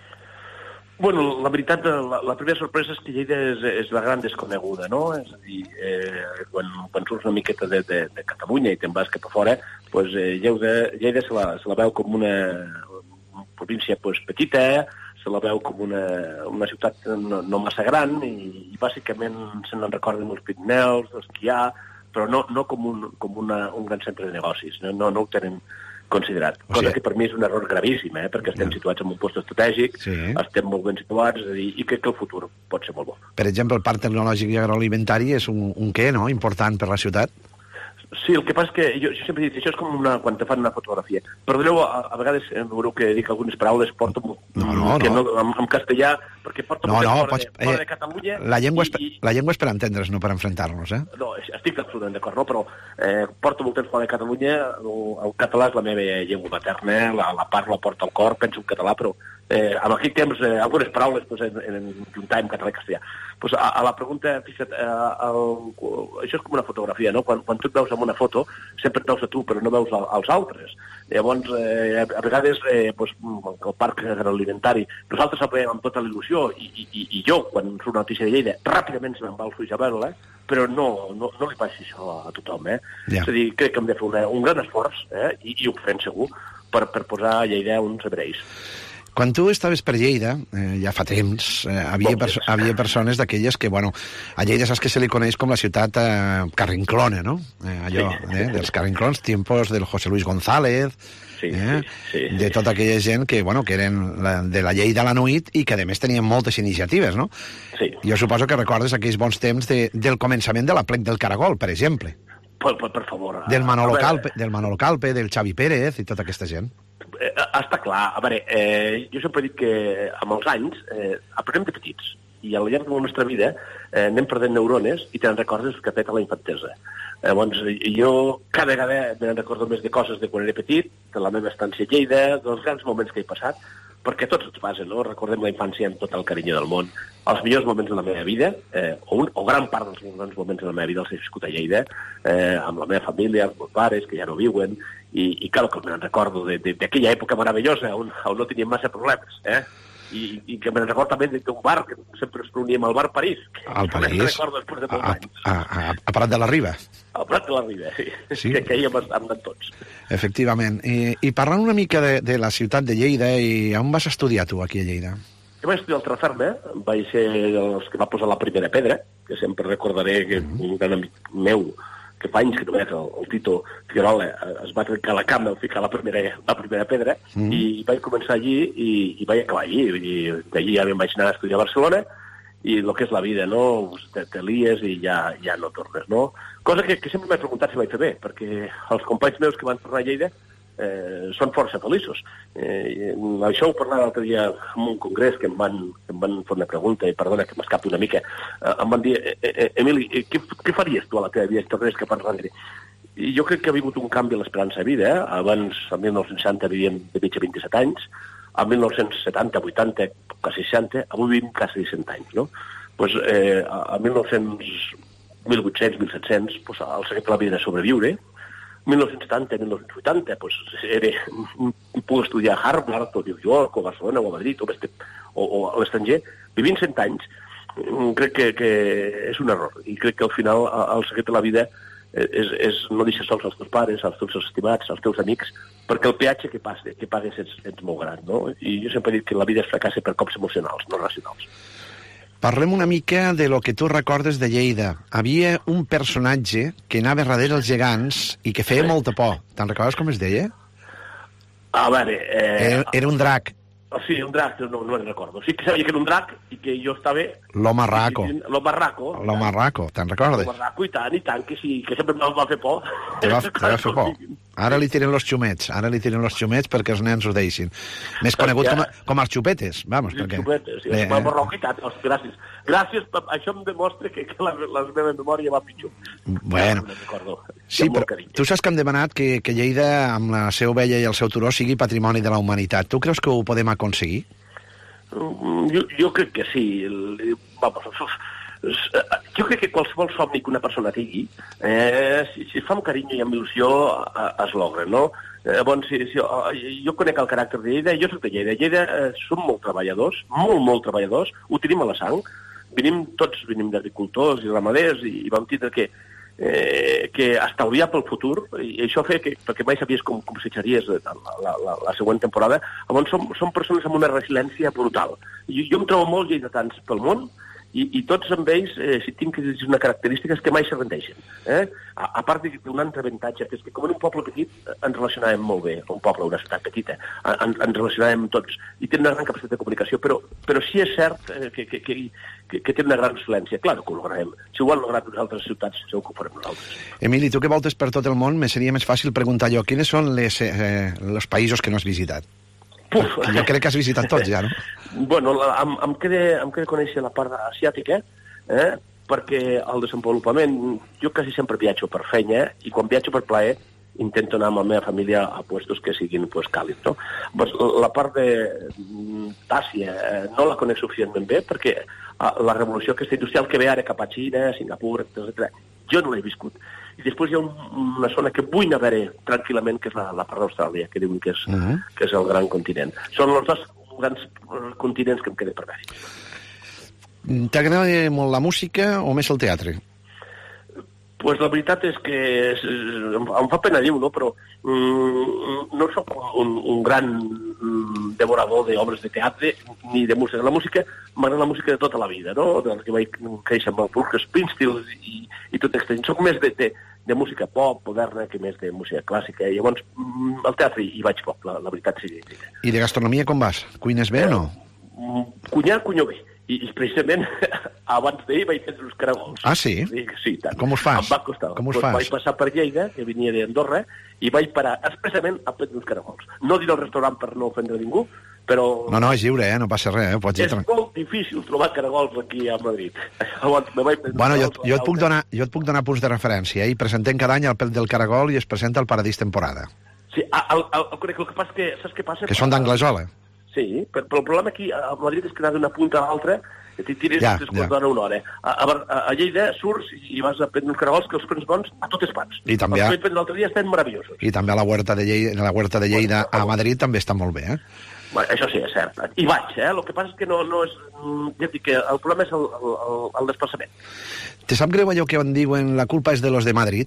Bueno, la veritat, la, la primera sorpresa és que Lleida és, és la gran desconeguda, no? És a dir, eh, quan, quan surts una miqueta de, de, de Catalunya i te'n vas cap a fora, pues, eh, Lleida, Lleida se, la, se la veu com una, una província pues, petita, se la veu com una, una ciutat no, no massa gran i, i bàsicament se n'en recorden els Pirineus, d'esquiar, però no, no com, un, com una, un gran centre de negocis, no, no, no ho tenen considerat. O sigui, cosa que per mi és un error gravíssim, eh? Perquè estem ja. situats en un post estratègic, sí. estem molt ben situats, és a dir, i crec que el futur pot ser molt bo. Per exemple, el parc tecnològic i agroalimentari és un, un què, no?, important per la ciutat? Sí, el que passa és que jo, jo sempre dic, això és com una, quan te fan una fotografia. Perdoneu, a, a vegades veureu que dic algunes paraules, porto no, no, que no. no, en, en castellà, perquè porto no, no, fora, pots, de, fora eh, de Catalunya... La llengua, és, i, la llengua és per entendre's, no per enfrontar-nos, eh? No, estic absolutament d'acord, no? Però eh, porto molt temps fora de Catalunya, el, el català és la meva llengua materna, la, la parlo, la porto al cor, penso en català, però eh, en aquell temps eh, algunes paraules pues, en, en juntar en català i castellà. Pues a, a la pregunta, fixa't, eh, el, això és com una fotografia, no? Quan, quan tu et veus en una foto, sempre et veus a tu, però no veus als altres. Llavors, eh, a vegades, eh, pues, el parc agroalimentari, nosaltres el veiem amb tota la il·lusió, i, i, i jo, quan surt una notícia de Lleida, ràpidament se me'n va al fuix a veure-la, però no, no, no li passi això a tothom, eh? Ja. És a dir, crec que hem de fer una, un gran esforç, eh? I, i ho fem segur, per, per posar a Lleida uns hebreis. Quan tu estaves per Lleida, eh, ja fa temps, eh, havia, perso havia persones d'aquelles que, bueno, a Lleida saps que se li coneix com la ciutat eh, carrinclona, no? Eh, allò, eh, dels carrinclons, tiempos del José Luis González, sí, eh, sí, sí, de sí. tota aquella gent que, bueno, que eren la, de la Lleida a la Nuit i que, a més, tenien moltes iniciatives, no? Sí. Jo suposo que recordes aquells bons temps de, del començament de la plec del Caragol, per exemple. Per, per, per favor. Del Manolo, Calpe, del Manolo Calpe, del Xavi Pérez i tota aquesta gent. Eh, està clar. A veure, eh, jo sempre he dit que amb els anys eh, aprenem de petits i al llarg de la nostra vida eh, anem perdent neurones i te'n recordes que fet a la infantesa. Eh, doncs jo cada vegada me'n recordo més de coses de quan era petit, de la meva estància a Lleida, dels grans moments que he passat, perquè tots ens passen, no? Recordem la infància amb tot el carinyo del món. Els millors moments de la meva vida, eh, o, un, o gran part dels grans moments de la meva vida els he viscut a Lleida, eh, amb la meva família, els meus pares, que ja no viuen, i, i clar que me'n recordo d'aquella època meravellosa on, on no teníem massa problemes, eh? I, i que me'n recordo també d'un bar, que sempre ens reuníem al bar París. Al París? Recordo després de molts a, anys. A, a, a Prat de la Riba? A Prat de la Riba, sí. sí. Que, que hi hem anat tots. Efectivament. I, i parlant una mica de, de la ciutat de Lleida, i on vas estudiar tu, aquí a Lleida? Jo vaig estudiar al Traferme, vaig ser dels que va posar la primera pedra, que sempre recordaré que un gran amic meu, que fa anys que només el, el Tito Figuerola es va trencar la cama al ficar la primera, la primera pedra, mm. i vaig començar allí i, i vaig acabar allí. I d'allí ja me'n vaig anar a estudiar a Barcelona, i el que és la vida, no? Te, te lies i ja, ja no tornes, no? Cosa que, que sempre m'he preguntat si vaig fer bé, perquè els companys meus que van tornar a Lleida eh, són força feliços. Eh, això ho parlava l'altre dia en un congrés que em van, que em van fer una pregunta, i perdona que m'escapi una mica, eh, em van dir, eh, eh, Emili, eh, què, què faries tu a la teva vida si tornés cap enrere? I jo crec que ha vingut un canvi a l'esperança de vida. Eh? Abans, el mil nou-cents seixanta, vivíem de mitja vint-i-set anys, el mil nou-cents setanta, vuitanta, quasi seixanta, avui vivim quasi cent anys, no? Pues, eh, a mil nou-cents, mil vuit-cents, mil set-cents, pues, el secret de la vida era sobreviure. mil nou-cents setanta, mil nou-cents vuitanta, pues, era, puc estudiar a Harvard, o New York, o Barcelona, o Madrid, o, o, o a l'estranger. Vivint cent anys, crec que, que és un error. I crec que al final el secret de la vida és, és no deixar sols els teus pares, els teus estimats, els teus amics, perquè el peatge que, passe, que pagues ets, ets molt gran, no? I jo sempre he dit que la vida es fracassa per cops emocionals, no racionals. Parlem una mica de lo que tu recordes de Lleida. Havia un personatge que anava darrere els gegants i que feia sí. molta por. Te'n recordes com es deia? A veure... Eh... Era, era un drac. Sí, un drac, no, no me'n recordo. Sí que sabia que era un drac i que jo estava... L'home raco. L'home raco. L'home raco, te'n recordes? L'home raco, i tant, i tant, que sí, que sempre em va fer por. Te va, te va fer por. Ara li tiren los xumets, ara li tiren los xumets perquè els nens ho deixin. Més conegut com, com els xupetes, vamos. Els perquè... xupetes, sí, els home raco, i tant, gràcies. Gràcies, això em demostra que, que la, la meva memòria va pitjor. Bueno, sí, però tu saps que hem demanat que, que Lleida, amb la seva ovella i el seu turó, sigui patrimoni de la humanitat. Tu creus que ho podem aconseguir? Jo, jo crec que sí. Vamos, jo crec que qualsevol somni que una persona tingui, eh, si, si fa amb carinyo i amb il·lusió, es logra, no? Eh, bon, si, si, jo conec el caràcter de Lleida, jo soc de Lleida. Lleida eh, som molt treballadors, molt, molt treballadors, ho tenim a la sang. Venim, tots venim d'agricultors i ramaders i, i vam tindre que, eh, que estalviar pel futur, i això feia que, perquè mai sabies com, com s'echaries la, la, la, la següent temporada. Llavors som, som persones amb una resiliència brutal. Jo, jo em trobo molts lleidatans pel món, i, i tots amb ells, eh, si tinc que dir una característica, és que mai se rendeixen. Eh? A, a part d'un altre avantatge, que és que com en un poble petit ens relacionàvem molt bé, un poble, una ciutat petita, en, ens relacionàvem tots, i tenen una gran capacitat de comunicació, però, però sí és cert eh, que, que, que, que, que tenen una gran excel·lència. Clar que ho lograrem. Si ho han lograt en altres ciutats, segur que ho farem nosaltres. Emili, tu que voltes per tot el món, me seria més fàcil preguntar jo, quines són les, eh, els països que no has visitat? Puf. Jo crec que has visitat tots ja, no? Bueno, em, em, queda, em queda conèixer la part asiàtica, eh? perquè el desenvolupament, jo quasi sempre viatjo per feina, i quan viatjo per plaer intento anar amb la meva família a puestos que siguin pues, càlids. No? Pues, la part d'Àsia eh, no la conec suficientment bé, perquè la revolució aquesta industrial que ve ara cap a Xina, Singapur, etcètera, jo no l'he viscut. I després hi ha un, una zona que vull anar a veure tranquil·lament, que és la, la part d'Austràlia, que diuen que és, uh-huh. que és el gran continent. Són els dos grans continents que em queda per veure. T'agrada molt la música o més el teatre? Pues la veritat és que és, em, em fa pena dir-ho, no? Però mm, no soc un, un gran mm, devorador d'obres de teatre ni de música. La música m'agrada la música de tota la vida, no? De que vaig créixer amb el Bruce Springsteen i, i tot aquest. Soc més de, de, de música pop, moderna, que més de música clàssica. I llavors, mm, al teatre hi vaig poc, la, la veritat sí. I de gastronomia com vas? Cuines bé eh, o no? Cunyar, cunyo bé. I, i precisament abans d'ahir vaig prendre uns caragols. Ah, sí? Sí, sí, tant. Com us fas? Em va costar. Com us pues fas? Vaig passar per Lleida, que venia d'Andorra, i vaig parar expressament a prendre uns caragols. No diré al restaurant per no ofendre ningú, però... No, no, és lliure, eh? No passa res, eh? Pots és dir... molt difícil trobar caragols aquí a Madrid. Llavors, me vaig prendre bueno, jo, jo, et puc donar, jo et puc donar punts de referència, eh? I presentem cada any el pèl del caragol i es presenta el Paradís temporada. Sí, el, el, el, el que passa que... Saps què passa? Que són d'Anglesola. Sí, però el problema aquí a Madrid és que anar d'una punta a l'altra t'hi tires ja, tres ja. quarts d'hora una hora. A, a, a Lleida surts i vas a prendre uns caragols que els prens bons a totes parts. I també els que vaig prendre l'altre dia estan meravellosos. I també a la Huerta de Lleida, la Huerta de Lleida a Madrid també està molt bé, eh? Bueno, això sí, és cert. I vaig, eh? El que passa és que no, no és... Ja dic que el problema és el, el, el desplaçament. Te sap greu allò que en diuen la culpa és de los de Madrid?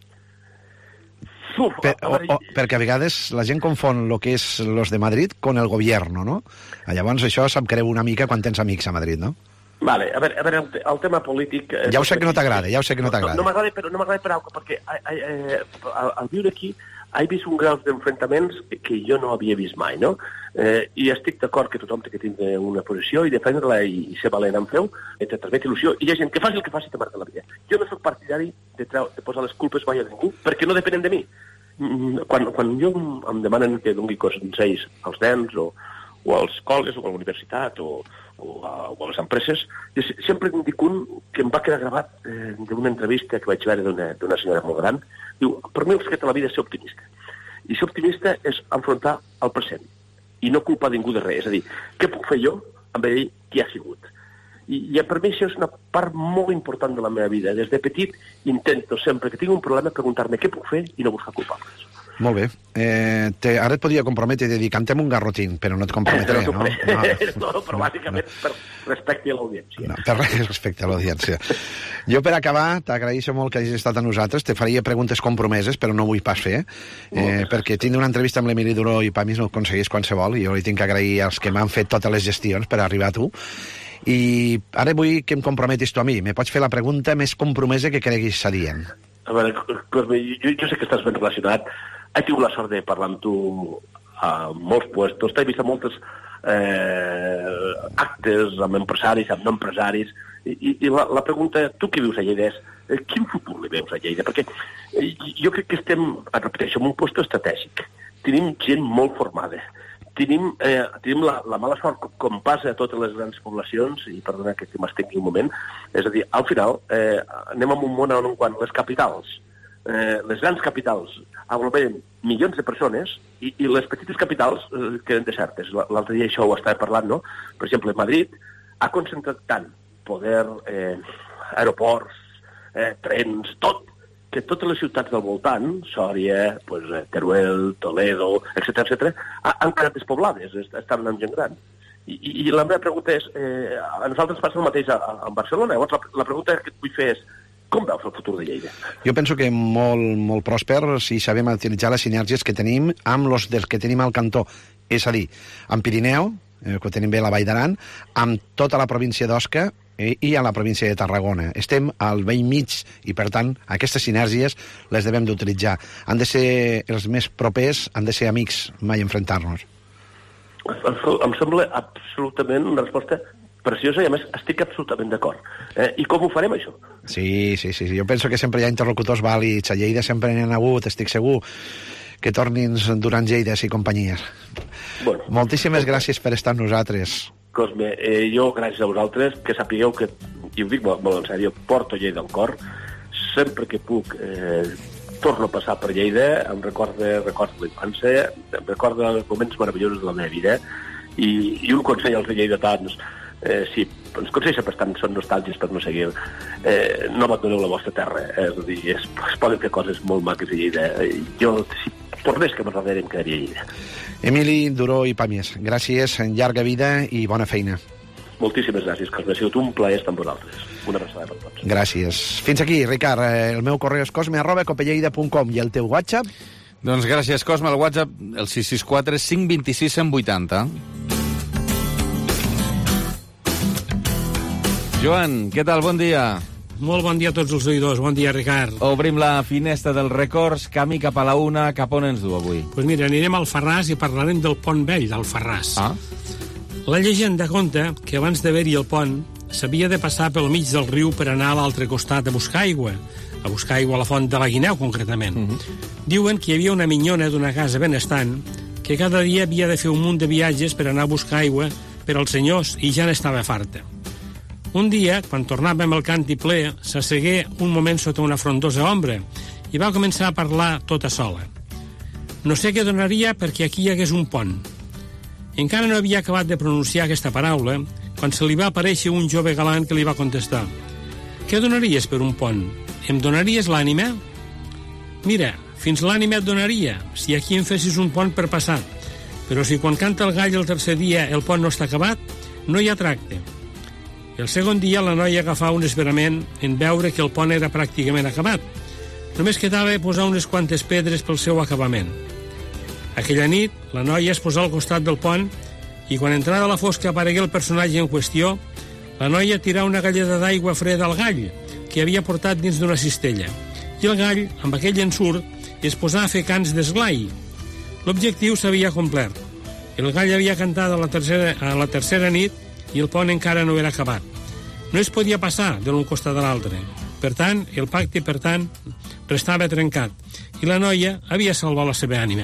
Uf, per, o, o, perquè a vegades la gent confon el que és los de Madrid con el gobierno, no? Llavors això sap greu una mica quan tens amics a Madrid, no? Vale, a veure, a veure el, el tema polític... Eh, ja ho sé que no t'agrada, ja ho sé que no t'agrada. No, no m'agrada, però no m'agrada per alguna cosa, perquè eh, eh, al, al viure aquí he vist un grau d'enfrontaments que jo no havia vist mai, no? Eh, I estic d'acord que tothom té que tindre una posició i defendre-la i, i ser valent en feu, et transmet il·lusió, i hi ha gent que faci el que faci te marca la vida. Jo no soc partidari de, trau, de posar les culpes mai a ningú, perquè no depenen de mi. Quan, quan jo em demanen que doni consells als nens o, o a les escoles, o a la universitat, o, o, a, o a les empreses, i sempre em dic un que em va quedar gravat eh, d'una entrevista que vaig veure d'una senyora molt gran. Diu, per mi el secret de la vida és ser optimista. I ser optimista és enfrontar el present i no culpar ningú de res. És a dir, què puc fer jo amb ell qui ha sigut? I, i per mi això és una part molt important de la meva vida. Des de petit intento sempre que tinc un problema preguntar-me què puc fer i no buscar culpables. Molt bé. Eh, te, ara et podria comprometre i dir, cantem un garrotín, però no et comprometré, no? No, no, però bàsicament per respecte a l'audiència. No, per respecte a l'audiència. Jo, per acabar, t'agraeixo molt que hagis estat a nosaltres. Te faria preguntes compromeses, però no vull pas fer, eh, perquè tindre una entrevista amb l'Emili Duró i Pamis no ho aconseguís qualsevol, i jo li tinc que agrair als que m'han fet totes les gestions per arribar a tu. I ara vull que em comprometis tu a mi. Me pots fer la pregunta més compromesa que creguis adient. A veure, Cosme, jo, jo sé que estàs ben relacionat. He tingut la sort de parlar amb tu a molts puestos. T'he vist a moltes eh, actes amb empresaris, amb no empresaris. I, i la, la pregunta, tu que vius a Lleida, és eh, quin futur li veus a Lleida? Perquè eh, jo crec que estem, et repeteixo, en un lloc estratègic. Tenim gent molt formada. Tenim, eh, tenim la, la mala sort, com passa a totes les grans poblacions, i perdona que m'estengui un moment, és a dir, al final eh, anem a un món on quan les capitals, eh, les grans capitals aglomeren milions de persones i, i les petites capitals eh, queden desertes. L'altre dia això ho estava parlant, no? Per exemple, Madrid ha concentrat tant poder, eh, aeroports, eh, trens, tot, que totes les ciutats del voltant, Sòria, pues, Teruel, Toledo, etcètera, etcètera, han quedat despoblades, estan amb gent gran. I, i la meva pregunta és, eh, a nosaltres passa el mateix a, a Barcelona. Llavors, la, la pregunta que et vull fer és, com veus el futur de Lleida? Jo penso que molt, molt pròsper si sabem utilitzar les sinergies que tenim amb els dels que tenim al cantó. És a dir, amb Pirineu, eh, que tenim bé la Vall d'Aran, amb tota la província d'Osca eh, i a la província de Tarragona. Estem al vell mig i, per tant, aquestes sinergies les devem d'utilitzar. Han de ser els més propers, han de ser amics, mai enfrontar-nos. Em sembla absolutament una resposta preciosa i, a més, estic absolutament d'acord. Eh, I com ho farem, això? Sí, sí, sí. Jo penso que sempre hi ha interlocutors vàlids. A Lleida sempre n'hi ha hagut, estic segur, que tornin durant Lleida i companyies. Bueno, moltíssimes doncs, gràcies per estar amb nosaltres. Cosme, eh, jo, gràcies a vosaltres, que sapigueu que, i ho dic molt, molt en sèrio, porto Lleida al cor. Sempre que puc, eh, torno a passar per Lleida, em recorda, recorda la infància, em recorda els moments meravellosos de la meva vida, i, i un consell als lleidatans, Eh, sí, els consells sempre estan, són nostàlgics per no seguir. Eh, no abandoneu la vostra terra. Eh? És a dir, es, es poden fer coses molt maques a Lleida. Eh, jo, si tornés que m'arrelera, em quedaria a Lleida. Emili Duró i Pàmies, gràcies, llarga vida i bona feina. Moltíssimes gràcies, que ha sigut un plaer estar amb vosaltres. Una abraçada per tots. Gràcies. Fins aquí, Ricard. El meu correu és cosme arroba copelleida punt com i el teu WhatsApp? Doncs gràcies, Cosme. El WhatsApp, el sis sis quatre cinc dos sis cent vuitanta. Joan, què tal? Bon dia. Molt bon dia a tots els oïdors. Bon dia, Ricard. Obrim la finestra dels records, camí cap a la una. Cap on ens du avui? Doncs pues mira, anirem al Alfarràs i parlarem del pont vell d'Alfarràs. Ah? La llegenda conta que abans d'haver-hi el pont s'havia de passar pel mig del riu per anar a l'altre costat a buscar aigua, a buscar aigua a la font de la Guineu, concretament. Uh -huh. Diuen que hi havia una minyona d'una casa benestant que cada dia havia de fer un munt de viatges per anar a buscar aigua per als senyors i ja n'estava farta. Un dia, quan tornàvem al canti ple, s'assegué un moment sota una frondosa ombra i va començar a parlar tota sola. No sé què donaria perquè aquí hi hagués un pont. Encara no havia acabat de pronunciar aquesta paraula quan se li va aparèixer un jove galant que li va contestar: «Què donaries per un pont? Em donaries l'ànima?» «Mira, fins l'ànima et donaria, si aquí em fessis un pont per passar. Però si quan canta el gall el tercer dia el pont no està acabat, no hi ha tracte». El segon dia la noia agafà un esperament en veure que el pont era pràcticament acabat. Només quedava posar unes quantes pedres pel seu acabament. Aquella nit, la noia es posà al costat del pont i quan entrada la fosca aparegué el personatge en qüestió, la noia tirà una galleda d'aigua freda al gall, que havia portat dins d'una cistella, i el gall, amb aquell ensurt, es posà a fer cants d'esglai. L'objectiu s'havia complert. El gall havia cantat a la tercera, a la tercera nit i el pont encara no era acabat. No es podia passar de l'un costat a l'altre. Per tant, el pacte, per tant, restava trencat i la noia havia salvat la seva ànima.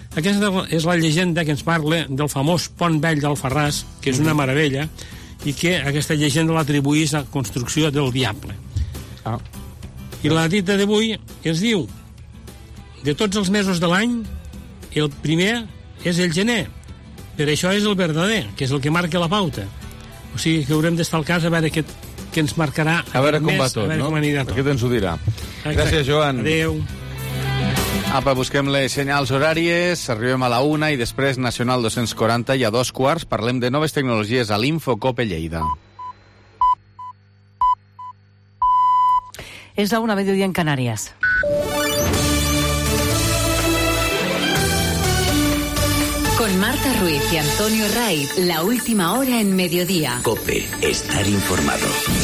Aquesta és la llegenda que ens parla del famós Pont Vell d'Alfarràs, que és una meravella, i que aquesta llegenda l'atribuïs a la construcció del diable. Ah. I la dita d'avui ens diu: de tots els mesos de l'any, el primer és el gener. Per això és el verdader, que és el que marca la pauta. O sigui que haurem d'estar al cas a veure què, què ens marcarà a veure com mes, va tot, a veure no? Com anirà tot. Aquest ens ho dirà. Exacte. Gràcies, Joan. Adéu. Apa, busquem les senyals horàries, arribem a la una i després Nacional dos-cents quaranta i a dos quarts parlem de noves tecnologies a l'Infocope Lleida. Es la una, mediodía en Canarias. Con Marta Ruiz y Antonio Raiz, la última hora en mediodía. COPE, estar informado.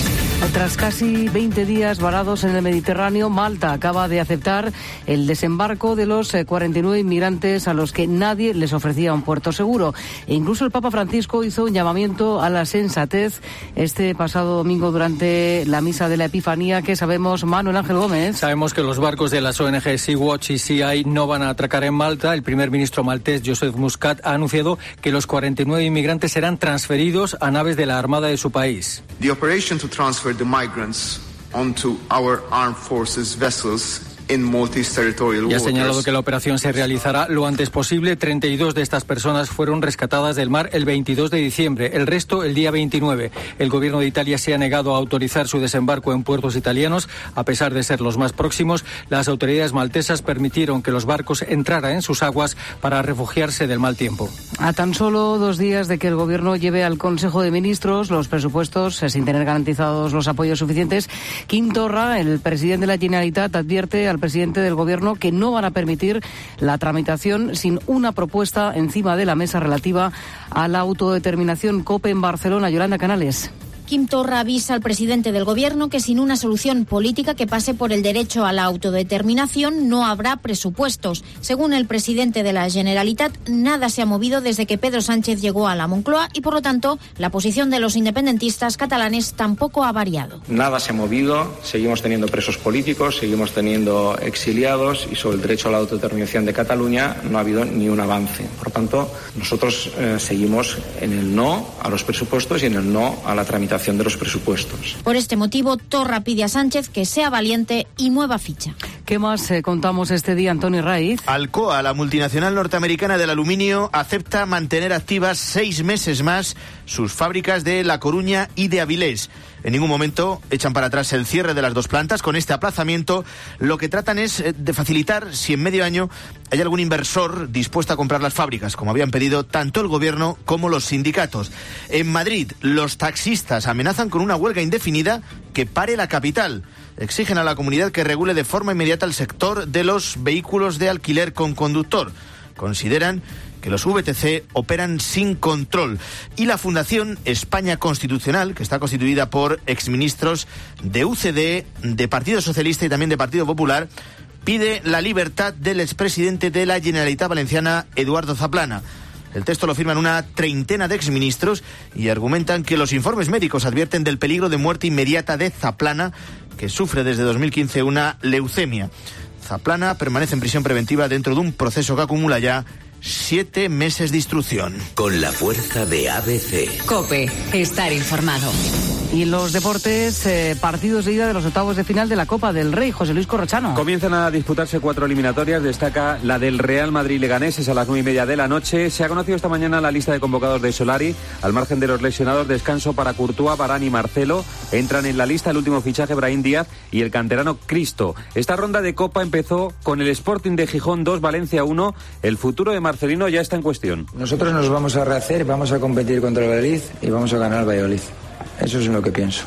Tras casi veinte días varados en el Mediterráneo, Malta acaba de aceptar el desembarco de los cuarenta y nueve inmigrantes a los que nadie les ofrecía un puerto seguro. E incluso el Papa Francisco hizo un llamamiento a la sensatez este pasado domingo durante la misa de la Epifanía. ¿Qué sabemos, Manuel Ángel Gómez? Sabemos que los barcos de las O N G Sea-Watch y Sea Eye no van a atracar en Malta. El primer ministro maltés, Joseph Muscat, ha anunciado que los cuarenta y nueve inmigrantes serán transferidos a naves de la Armada de su país. The operation to transfer the migrants onto our armed forces vessels in Maltese territorial waters. Ya ha señalado que la operación se realizará lo antes posible. treinta y dos de estas personas fueron rescatadas del mar el veintidós de diciembre, el resto el día veintinueve. El gobierno de Italia se ha negado a autorizar su desembarco en puertos italianos, a pesar de ser los más próximos. Las autoridades maltesas permitieron que los barcos entraran en sus aguas para refugiarse del mal tiempo. A tan solo dos días de que el gobierno lleve al Consejo de Ministros los presupuestos sin tener garantizados los apoyos suficientes, Quim Torra, el presidente de la Generalitat, advierte al presidente del gobierno que no van a permitir la tramitación sin una propuesta encima de la mesa relativa a la autodeterminación. COPE en Barcelona, Yolanda Canales. Quim Torra avisa al presidente del Gobierno que sin una solución política que pase por el derecho a la autodeterminación no habrá presupuestos. Según el presidente de la Generalitat, nada se ha movido desde que Pedro Sánchez llegó a la Moncloa y, por lo tanto, la posición de los independentistas catalanes tampoco ha variado. Nada se ha movido, seguimos teniendo presos políticos, seguimos teniendo exiliados y sobre el derecho a la autodeterminación de Cataluña no ha habido ni un avance. Por lo tanto, nosotros eh, seguimos en el no a los presupuestos y en el no a la tramitación de los presupuestos. Por este motivo, Torra pide a Sánchez que sea valiente y mueva ficha. ¿Qué más eh, contamos este día, Antonio Raiz? Alcoa, la multinacional norteamericana del aluminio, acepta mantener activas seis meses más sus fábricas de La Coruña y de Avilés. En ningún momento echan para atrás el cierre de las dos plantas. Con este aplazamiento, lo que tratan es de facilitar si en medio año hay algún inversor dispuesto a comprar las fábricas, como habían pedido tanto el gobierno como los sindicatos. En Madrid, los taxistas amenazan con una huelga indefinida que pare la capital. Exigen a la comunidad que regule de forma inmediata el sector de los vehículos de alquiler con conductor. Consideran que los V T C operan sin control. Y la Fundación España Constitucional, que está constituida por exministros de U C D, de Partido Socialista y también de Partido Popular, pide la libertad del expresidente de la Generalitat Valenciana, Eduardo Zaplana. El texto lo firman una treintena de exministros y argumentan que los informes médicos advierten del peligro de muerte inmediata de Zaplana, que sufre desde dos mil quince una leucemia. Zaplana permanece en prisión preventiva dentro de un proceso que acumula ya siete meses de instrucción. Con la fuerza de A B C. COPE, estar informado. Y en los deportes, eh, partidos de ida de los octavos de final de la Copa del Rey. José Luis Corrochano. Comienzan a disputarse cuatro eliminatorias. Destaca la del Real Madrid-Leganés, es a las nueve y media de la noche. Se ha conocido esta mañana la lista de convocados de Solari. Al margen de los lesionados, descanso para Courtois, Varane y Marcelo. Entran en la lista el último fichaje, Brahim Díaz, y el canterano Cristo. Esta ronda de Copa empezó con el Sporting de Gijón dos, Valencia uno. El futuro de Marcelino ya está en cuestión. Nosotros nos vamos a rehacer, vamos a competir contra el Valladolid y vamos a ganar al Valladolid. Eso es lo que pienso.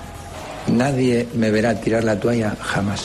Nadie me verá tirar la toalla jamás.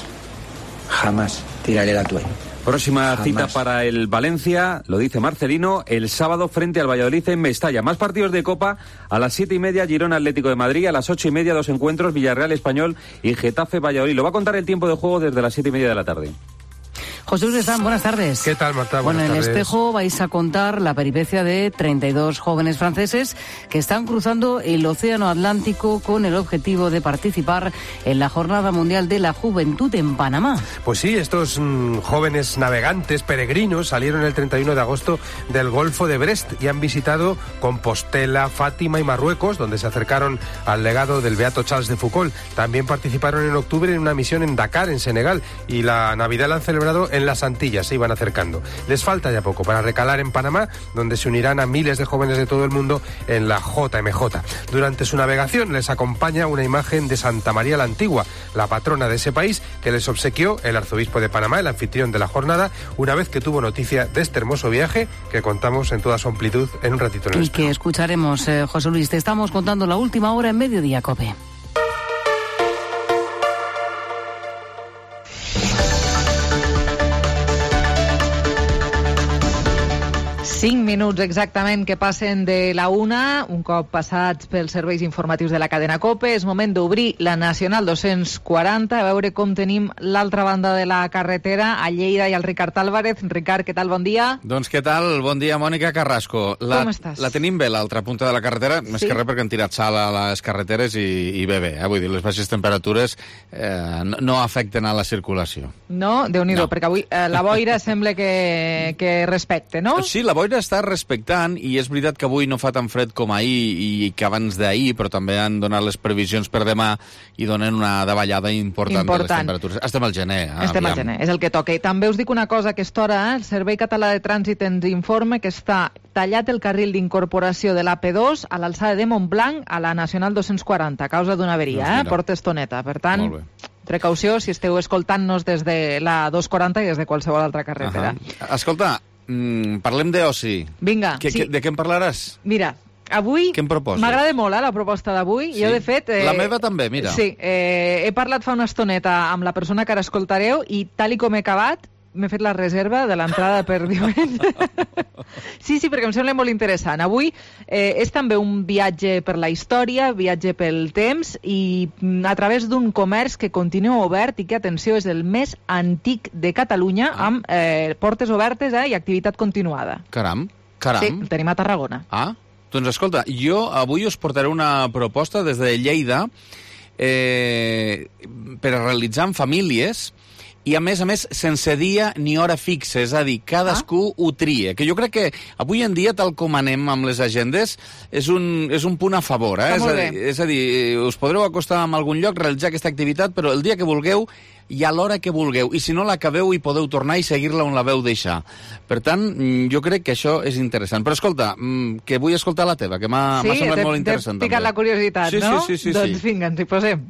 Jamás tiraré la toalla. Próxima Jamás. cita para el Valencia, lo dice Marcelino, el sábado frente al Valladolid en Mestalla. Más partidos de Copa, a las siete y media Girona Atlético de Madrid, a las ocho y media dos encuentros, Villarreal Español y Getafe Valladolid. Lo va a contar el tiempo de juego desde las siete y media de la tarde. José Luis Están, buenas tardes. ¿Qué tal, Marta? Bueno, Buenas en El tardes. Espejo vais a contar la peripecia de treinta y dos jóvenes franceses que están cruzando el Océano Atlántico con el objetivo de participar en la Jornada Mundial de la Juventud en Panamá. Pues sí, estos mmm, jóvenes navegantes, peregrinos, salieron el treinta y uno de agosto del Golfo de Brest y han visitado Compostela, Fátima y Marruecos, donde se acercaron al legado del beato Charles de Foucault. También participaron en octubre en una misión en Dakar, en Senegal, y la Navidad la han celebrado en las Antillas, se iban acercando. Les falta ya poco para recalar en Panamá, donde se unirán a miles de jóvenes de todo el mundo en la J M J. Durante su navegación les acompaña una imagen de Santa María la Antigua, la patrona de ese país, que les obsequió el arzobispo de Panamá, el anfitrión de la jornada, una vez que tuvo noticia de este hermoso viaje que contamos en toda su amplitud en un ratito en el Y que escucharemos, eh, José Luis. Te estamos contando la última hora en Mediodía COPE. Cinc minuts exactament que passen de la una, un cop passats pels serveis informatius de la cadena COPE. És moment d'obrir la Nacional dos-cents quaranta, a veure com tenim l'altra banda de la carretera, a Lleida i al Ricard Álvarez. Ricard, què tal? Bon dia. Doncs què tal? Bon dia, Mònica Carrasco. La, Com estàs? La tenim bé, l'altra punta de la carretera, més Sí? que res perquè han tirat sal a les carreteres i, i bé, bé. Eh? Vull dir, les baixes temperatures eh, no, no afecten a la circulació. No? Déu-n'hi-do, No. perquè avui eh, la boira sembla que, que respecte, no? Sí, la boira està respectant i és veritat que avui no fa tan fred com ahir i que abans d'ahir, però també han donat les previsions per demà i donen una davallada important, Important. de les temperatures. Estem al gener. eh? Estem al Aviam. gener, és el que toca. I també us dic una cosa, a aquesta hora, eh? El Servei Català de Trànsit ens informa que està tallat el carril d'incorporació de l'A P dos a l'alçada de Montblanc a la Nacional dos-cents quaranta, a causa d'una averia, Doncs eh? mira. Porta estoneta. Per tant, Molt bé. precaució si esteu escoltant-nos des de la dos quaranta i des de qualsevol altra carretera. Ahà. Escolta, mm, parlem d'oci. Vinga, Que, sí. que, de què en parlaràs? Mira, avui Què em proposes? m'agrada molt eh, la proposta d'avui. Sí? Jo, de fet... La meva també, mira. Sí, eh, he parlat fa una estoneta amb la persona que ara escoltareu i tal i com he acabat, m'he fet la reserva de l'entrada per diumenge. Sí, sí, perquè em sembla molt interessant. Avui eh, és també un viatge per la història, viatge pel temps i mm, a través d'un comerç que continua obert i que, atenció, és el més antic de Catalunya Ah. amb eh, portes obertes eh, i activitat continuada. Caram, caram. Sí, el tenim a Tarragona. Ah, doncs escolta, jo avui us portaré una proposta des de Lleida eh, per a realitzar en famílies i, a més a més, sense dia ni hora fixa, és a dir, cadascú ah. ho tria, que jo crec que avui en dia, tal com anem amb les agendes, és un, és un punt a favor, eh? Està És molt a, bé. dir, és a dir, us podreu acostar en algun lloc, realitzar aquesta activitat, però el dia que vulgueu i a l'hora que vulgueu, i si no l'acabeu hi podeu tornar i seguir-la on la veu deixar. Per tant, mm, jo crec que això és interessant. Però escolta, mm, que vull escoltar la teva, que m'ha Sí, m'ha semblat t'he- molt interessant. t'he picat també. la curiositat, sí, no? Sí, sí, sí. Doncs sí. vinga, ens hi posem.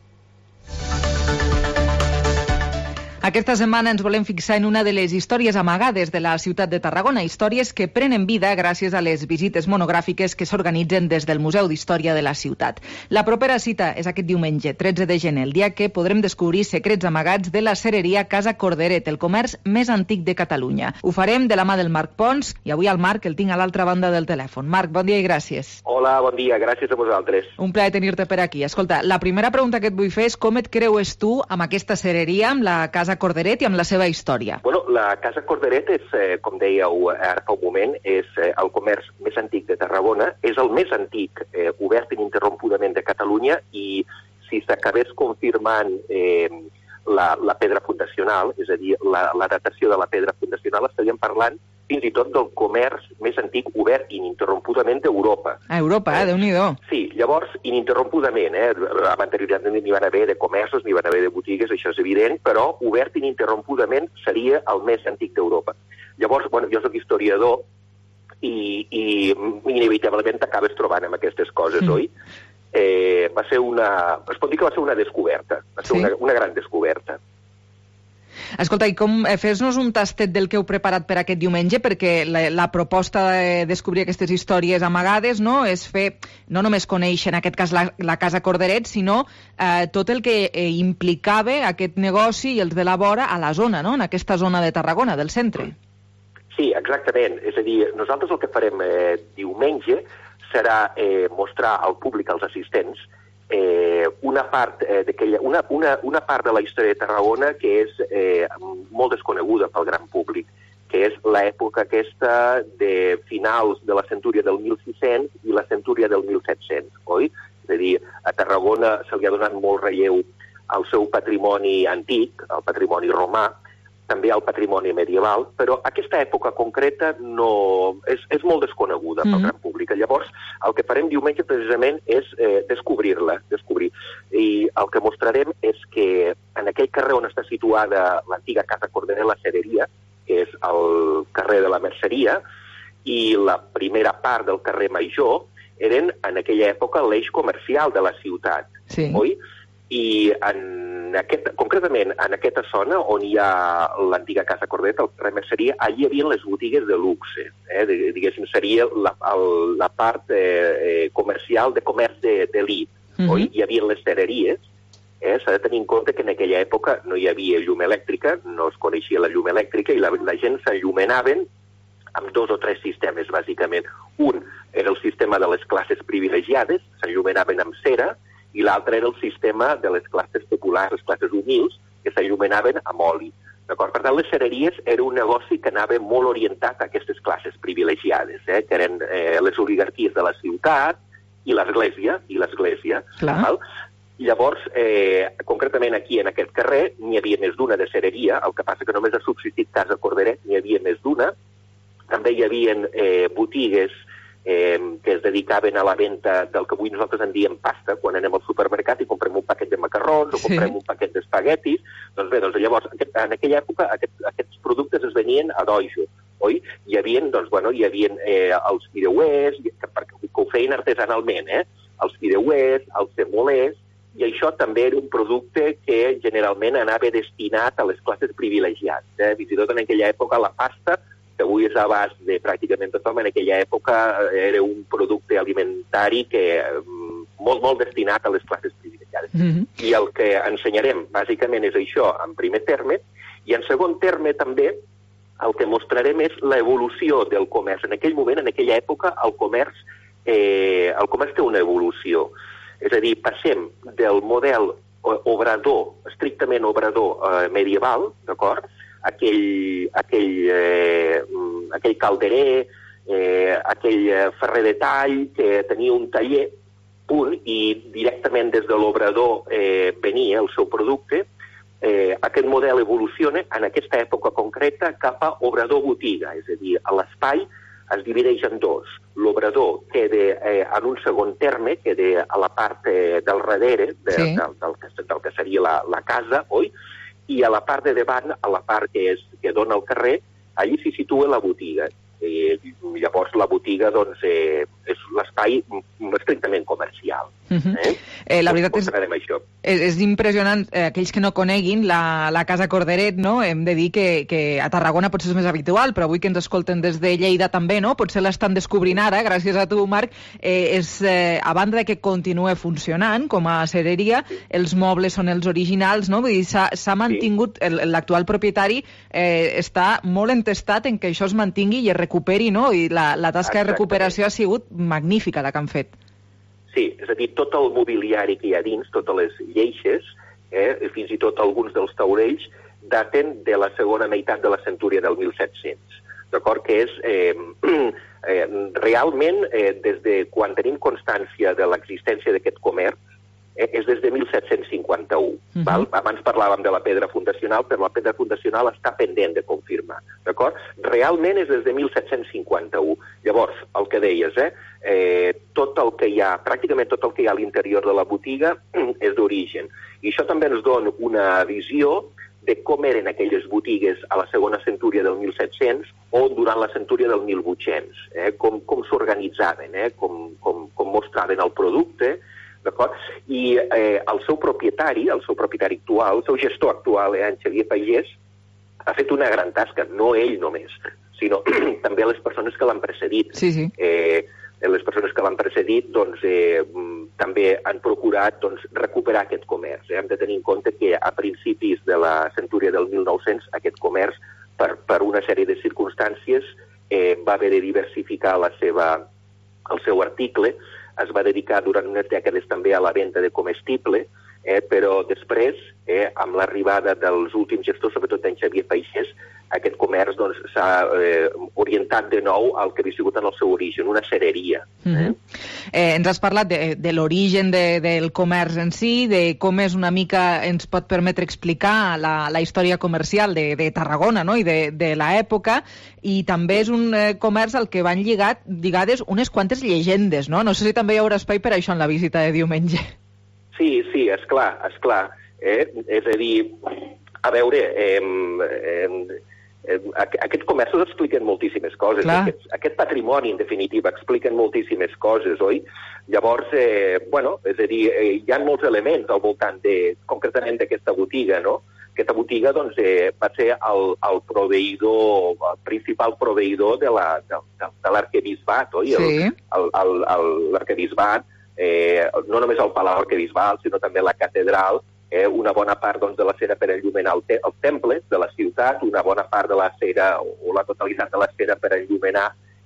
Aquesta setmana ens volem fixar en una de les històries amagades de la ciutat de Tarragona, històries que prenen vida gràcies a les visites monogràfiques que s'organitzen des del Museu d'Història de la ciutat. La propera cita és aquest diumenge, tretze de gener, el dia que podrem descobrir secrets amagats de la cereria Casa Corderet, el comerç més antic de Catalunya. Ho farem de la mà del Marc Pons, i avui al Marc el tinc a l'altra banda del telèfon. Marc, bon dia i gràcies. Hola, bon dia, gràcies a vosaltres. Un plaer tenir-te per aquí. Escolta, la primera pregunta que et vull fer és com et creues tu amb aquesta cereria, amb la Casa Corderet i amb la seva història. Bueno, la Casa Corderet és, eh, com dèieu ara fa un moment, és eh, el comerç més antic de Tarragona, és el més antic eh, obert ininterrompudament de Catalunya i si s'acabés confirmant eh, la, la pedra fundacional, és a dir, la, la datació de la pedra fundacional, estaríem parlant fins i tot del comerç més antic obert ininterrompudament d'Europa. A Europa, eh? Déu-n'hi-do. Sí, llavors, ininterrompudament, eh? Amb anterioritat n'hi van haver de comerços, n'hi van haver de botigues, això és evident, però obert ininterrompudament seria el més antic d'Europa. Llavors, bueno, jo soc historiador i, i inevitablement t'acabes trobant amb aquestes coses, mm. oi? Eh, va ser una... Es pot dir que va ser una descoberta, va ser Sí? una, una gran descoberta. Escolta, i com, eh, fes-nos un tastet del que heu preparat per aquest diumenge, perquè la, la proposta de descobrir aquestes històries amagades, no?, és fer, no només conèixer, en aquest cas, la, la Casa Corderet, sinó eh, tot el que eh, implicava aquest negoci i els de la vora a la zona, no?, en aquesta zona de Tarragona, del centre. Sí, exactament. És a dir, nosaltres el que farem eh, diumenge serà eh, mostrar al públic, als assistents, eh, una, part, eh, una, una, una part de la història de Tarragona que és eh, molt desconeguda l'època aquesta de finals de la centúria del mil sis-cents i la centúria del mil set-cents, oi? És a dir, a Tarragona se li ha donat molt relleu al seu patrimoni antic, al patrimoni romà, també al patrimoni medieval, però aquesta època concreta no és, és molt desconeguda pel gran públic. Llavors, el que farem diumenge precisament és eh, descobrir-la, descobrir. I el que mostrarem és que en aquell carrer on està situada l'antiga Casa Corderer, la Cereria, que és el carrer de la Merceria, i la primera part del carrer Major eren en aquella època l'eix comercial de la ciutat, sí. oi? I en aquest, concretament en aquesta zona on hi ha l'antiga Casa Cordet, el carrer Merceria, allí hi havia les botigues de luxe, eh? Diguéssim, seria la, el, la part eh, comercial de comerç d'elit, de, mm-hmm. oi? Hi havia les cereries, eh? S'ha de tenir en compte que en aquella època no hi havia llum elèctrica, no es coneixia la llum elèctrica i la, la gent s'enllumenaven amb dos o tres sistemes, bàsicament. Un era el sistema de les classes privilegiades, s'enllumenaven amb cera, i l'altre era el sistema de les classes populars, les classes humils, que s'enllumenaven amb oli. D'acord? Per tant, les cereries era un negoci que anava molt orientat a aquestes classes privilegiades, eh? Que eren eh, les oligarquies de la ciutat i l'església, i l'església. Val? Llavors, eh, concretament aquí, en aquest carrer, n'hi havia més d'una de cereria, el que passa que només ha subsistit Casa Corderet, n'hi havia més d'una. També hi havia eh, botigues Eh, que es dedicaven a la venda del que avui nosaltres en diem pasta, quan anem al supermercat i comprem un paquet de macarrons o comprem sí. un paquet d'espaguetis. Doncs bé, doncs llavors, aquest, en aquella època aquest, aquests productes es venien a dojo, oi? Hi havia, doncs, bueno, hi havia eh, els fideuers, que, que ho feien artesanalment, eh? Els fideuers, els semolers, i això també era un producte que generalment anava destinat a les classes privilegiades. Eh? Fins i tot en aquella època la pasta, que avui és a l'abast de pràcticament tothom, en aquella època era un producte alimentari que molt, molt destinat a les classes privilegiades. Mm-hmm. I el que ensenyarem, bàsicament, és això, en primer terme, i en segon terme, també, el que mostrarem és l'evolució del comerç. En aquell moment, en aquella època, el comerç, eh, el comerç té una evolució. És a dir, passem del model obrador, estrictament obrador eh, medieval, d'acord?, aquell, aquell, eh, aquell calderer, eh, aquell ferrer de tall que tenia un taller, punt, i directament des de l'obrador eh, venia el seu producte. Eh, aquest model evoluciona en aquesta època concreta cap a obrador-botiga, és a dir, l'espai es divideix en dos. L'obrador queda eh, en un segon terme, queda a la part eh, del darrere de, sí. del, del, que, del que seria la, la casa, oi? I a la part de davant, a la part que, és, que dona al carrer, allí s'hi situa la botiga. Eh, llavors la botiga doncs, eh, és l'espai estrictament comercial. Uh-huh. eh? Eh, la veritat és, és, és impressionant. Eh, aquells que no coneguin la, la Casa Corderet, no? Hem de dir que, que a Tarragona potser és més habitual, però avui que ens escolten des de Lleida també, no? Potser l'estan descobrint ara, gràcies a tu, Marc. Eh, és, eh, a banda de que continua funcionant com a cereria, sí. Els mobles són els originals, no? Vull dir, s'ha mantingut, sí. L'actual propietari eh, està molt entestat en que això es mantingui i es recuperi, no? I la, la tasca Exactament. De recuperació ha sigut magnífica, la que han fet. Sí, és a dir, tot el mobiliari que hi ha dins, totes les lleixes, eh, fins i tot alguns dels taulells, daten de la segona meitat de la centúria del mil set-cents. D'acord? Que és, eh, eh, realment, eh, des de quan tenim constància de l'existència d'aquest comerç, eh, és des de mil set-cents cinquanta-u. Uh-huh. Val? Abans parlàvem de la pedra fundacional, però la pedra fundacional està pendent de confirmar. D'acord? Realment és des de mil set-cents cinquanta-u. Llavors, el que deies, eh, eh, tot el que hi ha, pràcticament tot el que hi ha a l'interior de la botiga és d'origen. I això també ens dona una visió de com eren aquelles botigues a la segona centúria del mil set-cents o durant la centúria del mil vuit-cents, eh? com, com s'organitzaven, eh? com, com, com mostraven el producte, d'acord? I eh, el seu propietari, el seu propietari actual, el seu gestor actual, eh, en Xavier Pagès, ha fet una gran tasca, no ell només, sinó també les persones que l'han precedit. Sí, sí. Eh, les persones que l'han precedit doncs, eh, també han procurat doncs, recuperar aquest comerç. Eh? Hem de tenir en compte que a principis de la centúria del mil nou-cents aquest comerç, per, per una sèrie de circumstàncies, eh, va haver de diversificar la seva, el seu article, es va dedicar durant unes dècades també a la venda de comestible, eh, però després, eh, amb l'arribada dels últims gestors, sobretot en Xavier Pagès, aquest comerç doncs, s'ha eh, orientat de nou al que havia sigut en el seu origen, una cereria. Eh? Mm-hmm. eh, ens has parlat de, de l'origen de, del comerç en si, de com és una mica, ens pot permetre explicar la, la història comercial de, de Tarragona, no? I de, de l'època, i també és un eh, comerç al que van lligat, lligades unes quantes llegendes, no? No sé si també hi haurà espai per això en la visita de diumenge. Sí, sí, esclar, esclar. Eh? És a dir, a veure, eh, eh, eh, aquests comerços expliquen moltíssimes coses. Aquest, aquest patrimoni, en definitiva, expliquen moltíssimes coses, oi? Llavors, eh, bueno, és a dir, eh, hi ha molts elements al voltant, de, concretament d'aquesta botiga, no? Aquesta botiga doncs, eh, va ser el, el proveïdor, el principal proveïdor de la, de, de, de l'arquebisbat, oi? Sí. L'arquebisbat, eh, no només el Palau Arquebisbal, sinó també la catedral, eh, una bona part doncs, de la cera per enllumenar el te els temples de la ciutat, una bona part de la cera, o la totalitat de la cera per enllumenar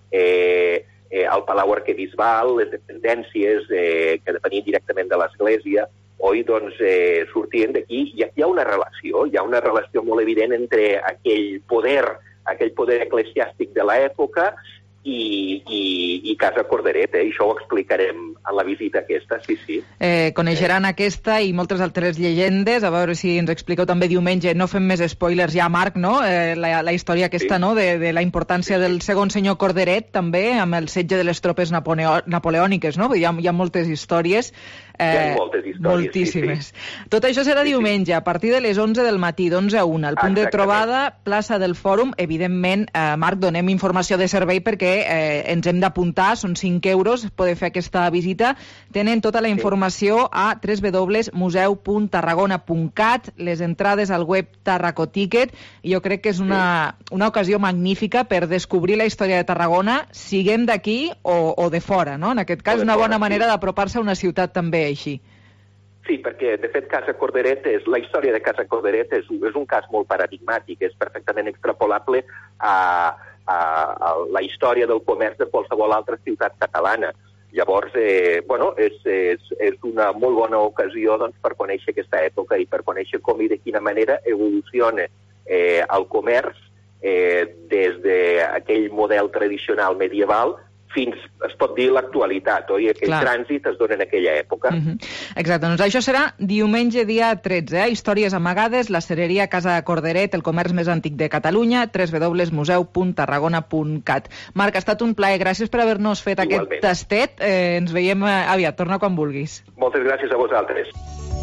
eh, eh, el Palau Arquebisbal, les dependències eh, que depenien directament de l'Església, oi, doncs, eh, sortien d'aquí. Hi, hi ha una relació, hi ha una relació molt evident entre aquell poder, aquell poder eclesiàstic de l'època i, i, i Casa Corderet, eh? Això ho explicarem en la visita aquesta, sí, sí. Eh, coneixeran eh. aquesta i moltes altres llegendes, a veure si ens expliqueu també diumenge, no fem més spoilers ja, Marc, no? Eh, la, la història aquesta, sí. No?, de, de la importància sí, sí. del segon senyor Corderet, també, amb el setge de les tropes napoleo napoleòniques, no? Hi ha, hi ha moltes històries. Eh, hi ha moltes històries, moltíssimes. Sí, sí. Tot això serà sí, diumenge, sí. a partir de les onze del matí, d'onze a una. El punt Exactament. de trobada, plaça del Fòrum. Evidentment, eh, Marc, donem informació de servei perquè eh, ens hem d'apuntar, són cinc euros, poder fer aquesta visita. Tenen tota la informació a w w w punt museu punt tarragona punt cat, les entrades al web Tarracoticket, i jo crec que és una, una ocasió magnífica per descobrir la història de Tarragona, siguem d'aquí o, o de fora, no? En aquest cas, una bona manera d'apropar-se a una ciutat també així. Sí, perquè, de fet, Casa Corderet, és, la història de Casa Corderet és, és un cas molt paradigmàtic, és perfectament extrapolable a, a, a la història del comerç de qualsevol altra ciutat catalana. Llavors, eh, bueno, és, és, és una molt bona ocasió doncs, per conèixer aquesta època i per conèixer com i de quina manera evoluciona eh, el comerç eh, des d'aquell model tradicional medieval fins, es pot dir, l'actualitat, oi? Aquell Clar. trànsit es dona en aquella època. Mm-hmm. Exacte, doncs això serà diumenge dia tretze, eh? Històries amagades, la cereria Casa Corderet, el comerç més antic de Catalunya, w w w punt museu punt tarragona punt cat. Marc, ha estat un plaer, gràcies per haver-nos fet Igualment. aquest tastet. Eh, ens veiem aviat, torna quan vulguis. Moltes gràcies a vosaltres.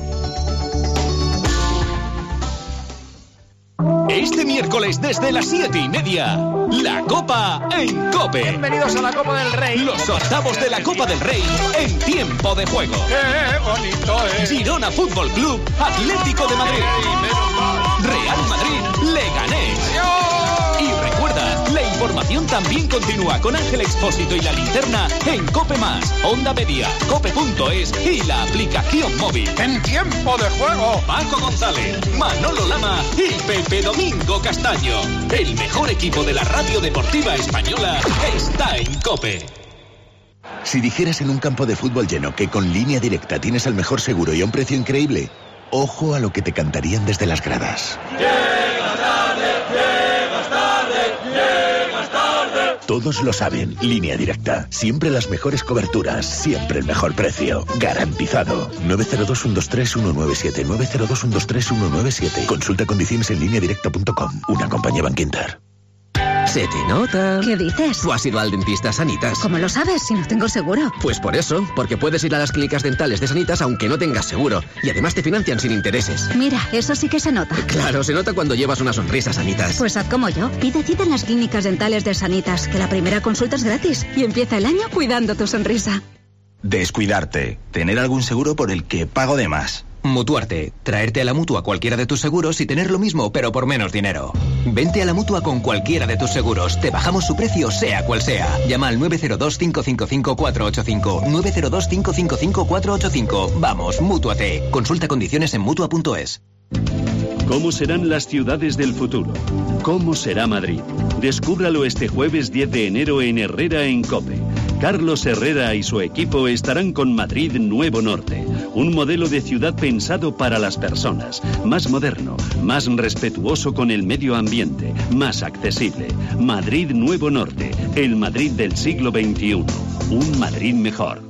Este miércoles desde las siete y media, la Copa en COPE. Bienvenidos a la Copa del Rey. Los octavos de la Copa del Rey en tiempo de juego. ¡Qué bonito es! Girona Fútbol Club, Atlético de Madrid. Real Madrid, Leganés. Y recuerda, la información también continúa con Ángel Expósito y La Linterna en COPE Más, Onda Media, cope punto es y la aplicación móvil. ¡En tiempo de juego! Paco González, Manolo Lama y Pepe Domingo Castaño. El mejor equipo de la radio deportiva española está en COPE. Si dijeras en un campo de fútbol lleno que con Línea Directa tienes el mejor seguro y a un precio increíble, ojo a lo que te cantarían desde las gradas. Llegas tarde, llegas tarde, llegas tarde. Todos lo saben. Línea Directa. Siempre las mejores coberturas. Siempre el mejor precio. Garantizado. nueve cero dos, uno dos tres, uno nueve siete. nueve cero dos, uno dos tres, uno nueve siete. Consulta condiciones en línea directa punto com. Una compañía Bankinter. Se te nota. ¿Qué dices? ¿Tú has ido al dentista Sanitas? ¿Cómo lo sabes si no tengo seguro? Pues por eso, porque puedes ir a las clínicas dentales de Sanitas aunque no tengas seguro. Y además te financian sin intereses. Mira, eso sí que se nota. Claro, se nota cuando llevas una sonrisa, Sanitas. Pues haz como yo. Pide cita en las clínicas dentales de Sanitas, que la primera consulta es gratis. Y empieza el año cuidando tu sonrisa. Descuidarte. Tener algún seguro por el que pago de más. Mutuarte. Traerte a la Mutua cualquiera de tus seguros y tener lo mismo, pero por menos dinero. Vente a la Mutua con cualquiera de tus seguros. Te bajamos su precio, sea cual sea. Llama al nueve cero dos, cinco cinco cinco, cuatro ocho cinco. nueve cero dos, cinco cinco cinco, cuatro ocho cinco. Vamos, Mútuate. Consulta condiciones en mutua punto es. ¿Cómo serán las ciudades del futuro? ¿Cómo será Madrid? Descúbralo este jueves diez de enero en Herrera en COPE. Carlos Herrera y su equipo estarán con Madrid Nuevo Norte, un modelo de ciudad pensado para las personas, más moderno, más respetuoso con el medio ambiente, más accesible. Madrid Nuevo Norte, el Madrid del siglo veintiuno, un Madrid mejor.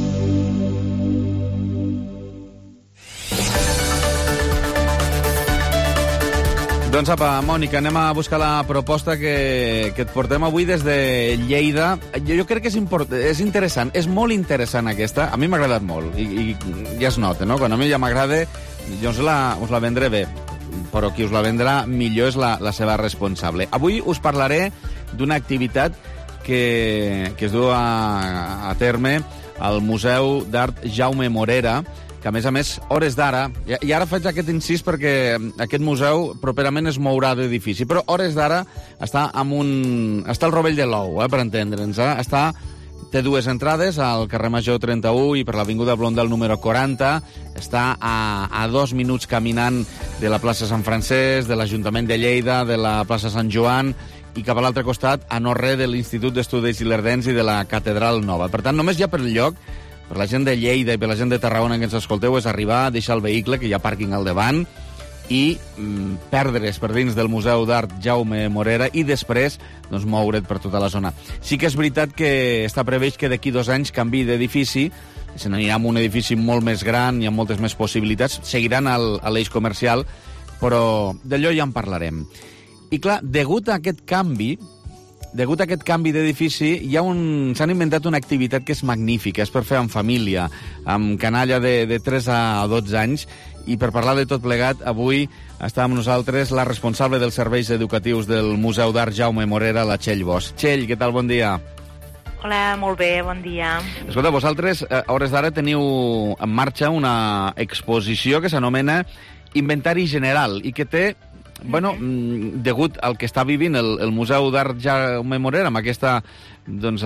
Doncs apa, Mònica, anem a buscar la proposta que, que et portem avui des de Lleida. Jo, jo crec que és, import, és interessant, és molt interessant aquesta. A mi m'ha agradat molt, i, i ja es nota, no? Quan a mi ja m'agrada, jo us la, us la vendré bé, però qui us la vendrà millor és la, la seva responsable. Avui us parlaré d'una activitat que, que es du a, a terme al Museu d'Art Jaume Morera, que a més a més, hores d'ara, i ara faig aquest incís perquè aquest museu properament es mourà d'edifici, però hores d'ara està amb un... està al rovell de l'ou, eh, per entendre'ns. Eh? Està... té dues entrades, al carrer Major trenta-u i per l'avinguda Blondel número quaranta. Està a, a dos minuts caminant de la plaça Sant Francesc, de l'Ajuntament de Lleida, de la plaça Sant Joan, i cap a l'altre costat, a no res de l'Institut d'Estudis Ilerdencs i de la Catedral Nova. Per tant, només ja per el lloc, per la gent de Lleida i per la gent de Tarragona que ens escolteu, és arribar, deixar el vehicle, que hi ha pàrquing al davant, i mm, perdre's per dins del Museu d'Art Jaume Morera i després doncs, moure't per tota la zona. Sí que és veritat que està previst que d'aquí dos anys canvi d'edifici, se n'anirà amb un edifici molt més gran, hi ha moltes més possibilitats, seguiran al, a l'eix comercial, però d'allò ja en parlarem. I clar, degut a aquest canvi, degut a aquest canvi d'edifici, hi ha un... s'han inventat una activitat que és magnífica, és per fer en família, amb canalla de, de tres a dotze anys, i per parlar de tot plegat, avui està amb nosaltres la responsable dels serveis educatius del Museu d'Art Jaume Morera, la Txell Bosch. Txell, què tal? Bon dia. Hola, molt bé, bon dia. Escolta, vosaltres, a hores d'ara, teniu en marxa una exposició que s'anomena Inventari General i que té, bueno, degut al que està vivint el, el Museu d'Art Jaume Morera, amb aquesta, doncs,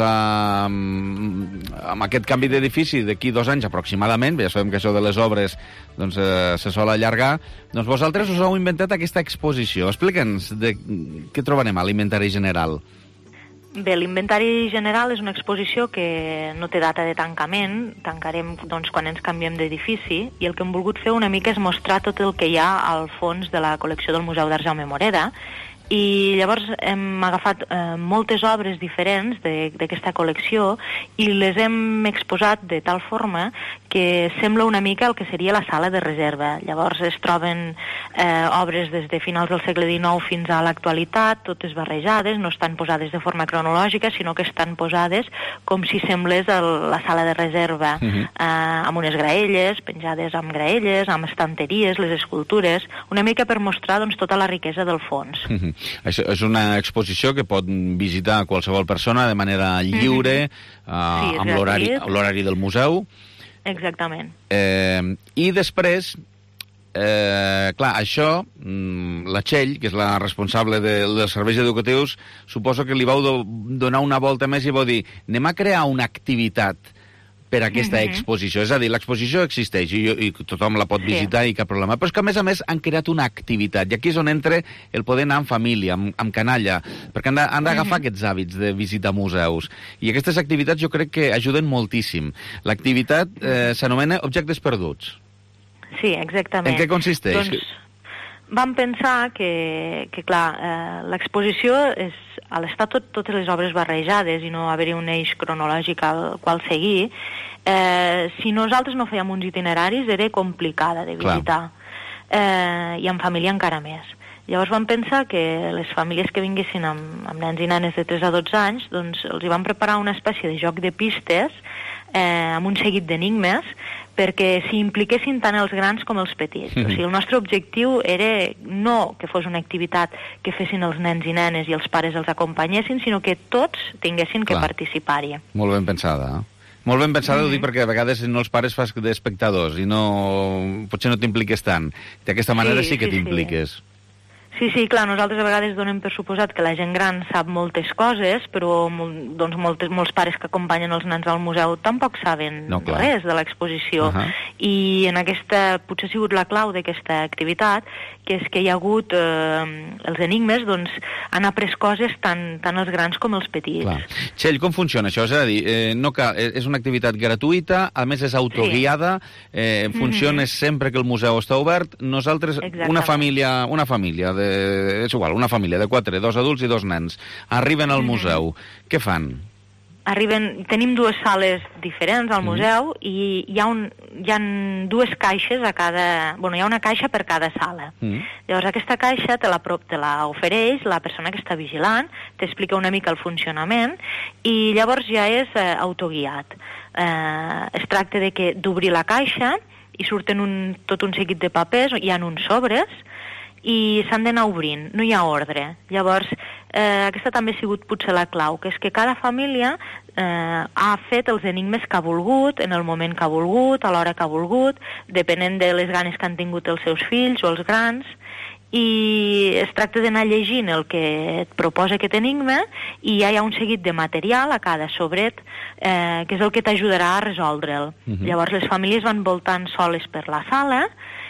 amb, amb aquest canvi d'edifici d'aquí dos anys aproximadament, ja sabem que això de les obres doncs, eh, se sol allargar, doncs vosaltres us heu inventat aquesta exposició. Explica'ns de què trobarem a l'Inventari General. Bé, l'Inventari General és una exposició que no té data de tancament, tancarem doncs, quan ens canviem d'edifici, i el que hem volgut fer una mica és mostrar tot el que hi ha al fons de la col·lecció del Museu d'Art Jaume Morera, i llavors hem agafat eh, moltes obres diferents d'aquesta col·lecció i les hem exposat de tal forma que sembla una mica el que seria la sala de reserva. Llavors es troben eh, obres des de finals del segle dinou fins a l'actualitat, totes barrejades, no estan posades de forma cronològica, sinó que estan posades com si semblés el, la sala de reserva, uh-huh. eh, amb unes graelles, penjades amb graelles, amb estanteries, les escultures, una mica per mostrar doncs, tota la riquesa del fons. Uh-huh. Això és una exposició que pot visitar qualsevol persona de manera lliure, mm-hmm. uh, sí, amb l'horari del museu. Exactament. Eh, I després, eh, clar, això, la Txell, que és la responsable de, dels serveis educatius, suposo que li vau do, donar una volta més i vau dir, anem a crear una activitat per aquesta uh-huh. exposició. És a dir, l'exposició existeix i, i tothom la pot visitar sí. i cap problema. Però és que, a més a més, han creat una activitat. I aquí és on entra el poder anar en família, amb, amb canalla, perquè han d'agafar uh-huh. aquests hàbits de visitar museus. I aquestes activitats jo crec que ajuden moltíssim. L'activitat eh, s'anomena Objectes Perduts. Sí, exactament. En què consisteix? Doncs vam pensar que, que clar, eh, l'exposició és, a l'estar tot, totes les obres barrejades i no haver-hi un eix cronològic al qual seguir, eh, si nosaltres no fèiem uns itineraris era complicada de visitar, eh, i en família encara més. Llavors vam pensar que les famílies que vinguessin amb, amb nens i nenes de tres a dotze anys, doncs els hi vam preparar una espècie de joc de pistes eh, amb un seguit d'enigmes perquè s'hi impliquessin tant els grans com els petits. Mm-hmm. O sigui, el nostre objectiu era no que fos una activitat que fessin els nens i nenes i els pares els acompanyessin, sinó que tots tinguessin que participar-hi. Molt ben pensada, eh? Molt ben pensada, mm-hmm. ho dic perquè a vegades no els pares fas d'espectadors i no, potser no t'impliques tant. D'aquesta manera sí, sí que sí, t'impliques. Sí. Sí, sí, clar, nosaltres a vegades donem per suposat que la gent gran sap moltes coses, però doncs, moltes, molts pares que acompanyen els nens al museu tampoc saben no, res de l'exposició. Uh-huh. I en aquesta, potser ha sigut la clau d'aquesta activitat, que és que hi ha hagut eh, els enigmes, doncs han après coses tant, tant els grans com els petits. Clar. Txell, com funciona això? És a dir, eh, no cal, és una activitat gratuïta, a més és autoguiada, eh, funciona mm-hmm. sempre que el museu està obert. Nosaltres, Exactament. una família, una família de, és igual, una família de quatre, dos adults i dos nens, arriben al mm-hmm. museu. Què fan? Arriben, tenim dues sales diferents al museu mm. i hi ha, un, hi ha dues caixes a cada... Bueno, hi ha una caixa per cada sala. Mm. Llavors aquesta caixa te la, te la ofereix la persona que està vigilant, t'explica una mica el funcionament i llavors ja és eh, autoguiat. Eh, es tracta de que d'obrir la caixa i surten un, tot un seguit de papers, hi ha uns sobres i s'han d'anar obrint, no hi ha ordre. Llavors, eh, aquesta també ha sigut potser la clau, que és que cada família eh, ha fet els enigmes que ha volgut, en el moment que ha volgut, a l'hora que ha volgut, depenent de les ganes que han tingut els seus fills o els grans, i es tracta d'anar llegint el que et proposa aquest enigma i ja hi ha un seguit de material a cada sobret eh, que és el que t'ajudarà a resoldre'l. Uh-huh. Llavors les famílies van voltant soles per la sala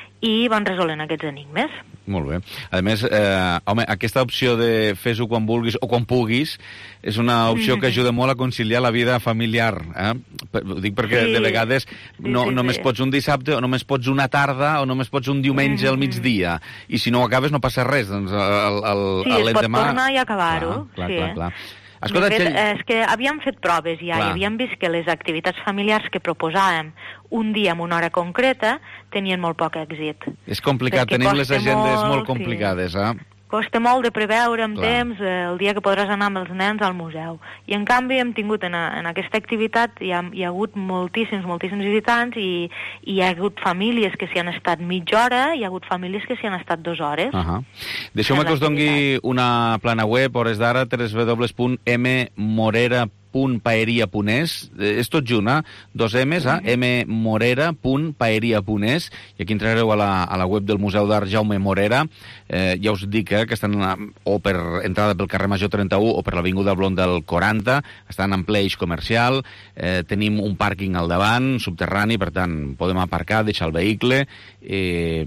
i van resolent aquests enigmes. Molt bé. A més, eh, home, aquesta opció de fes-ho quan vulguis o quan puguis és una opció mm-hmm. que ajuda molt a conciliar la vida familiar. Eh? Ho dic perquè sí. de vegades no, sí, sí, només sí. pots un dissabte o només pots una tarda o només pots un diumenge mm-hmm. al migdia i si no ho acabes no passa res. Doncs el, el, sí, el es pot tornar i acabar-ho. Clar, clar, sí. clar, clar. Escolta, de fet, Txell... és que havíem fet proves ja Clar. i havíem vist que les activitats familiars que proposàvem un dia amb una hora concreta tenien molt poc èxit. És complicat, Perquè tenim les agendes molt, molt complicades, sí. eh? Costa molt de preveure amb Clar. temps el dia que podràs anar amb els nens al museu. I en canvi hem tingut en, a, en aquesta activitat, hi ha, hi ha hagut moltíssims, moltíssims visitants i, i hi ha hagut famílies que s'hi han estat mitja hora i hi ha hagut famílies que s'hi han estat dues hores. Uh -huh. Deixeu-me que us dongui una plana web, hores d'ara, w w w punt m morera punt paeria punt es, és tot junt, eh? Dos M's, eh? m morera punt paeria punt es, i aquí entrareu a la, a la web del Museu d'Art Jaume Morera. Eh, ja us dic eh, que estan o per entrada pel carrer Major trenta-u o per l'avinguda Blond del quaranta, estan en ple eix comercial, eh, tenim un pàrquing al davant, subterrani, per tant, podem aparcar, deixar el vehicle, eh,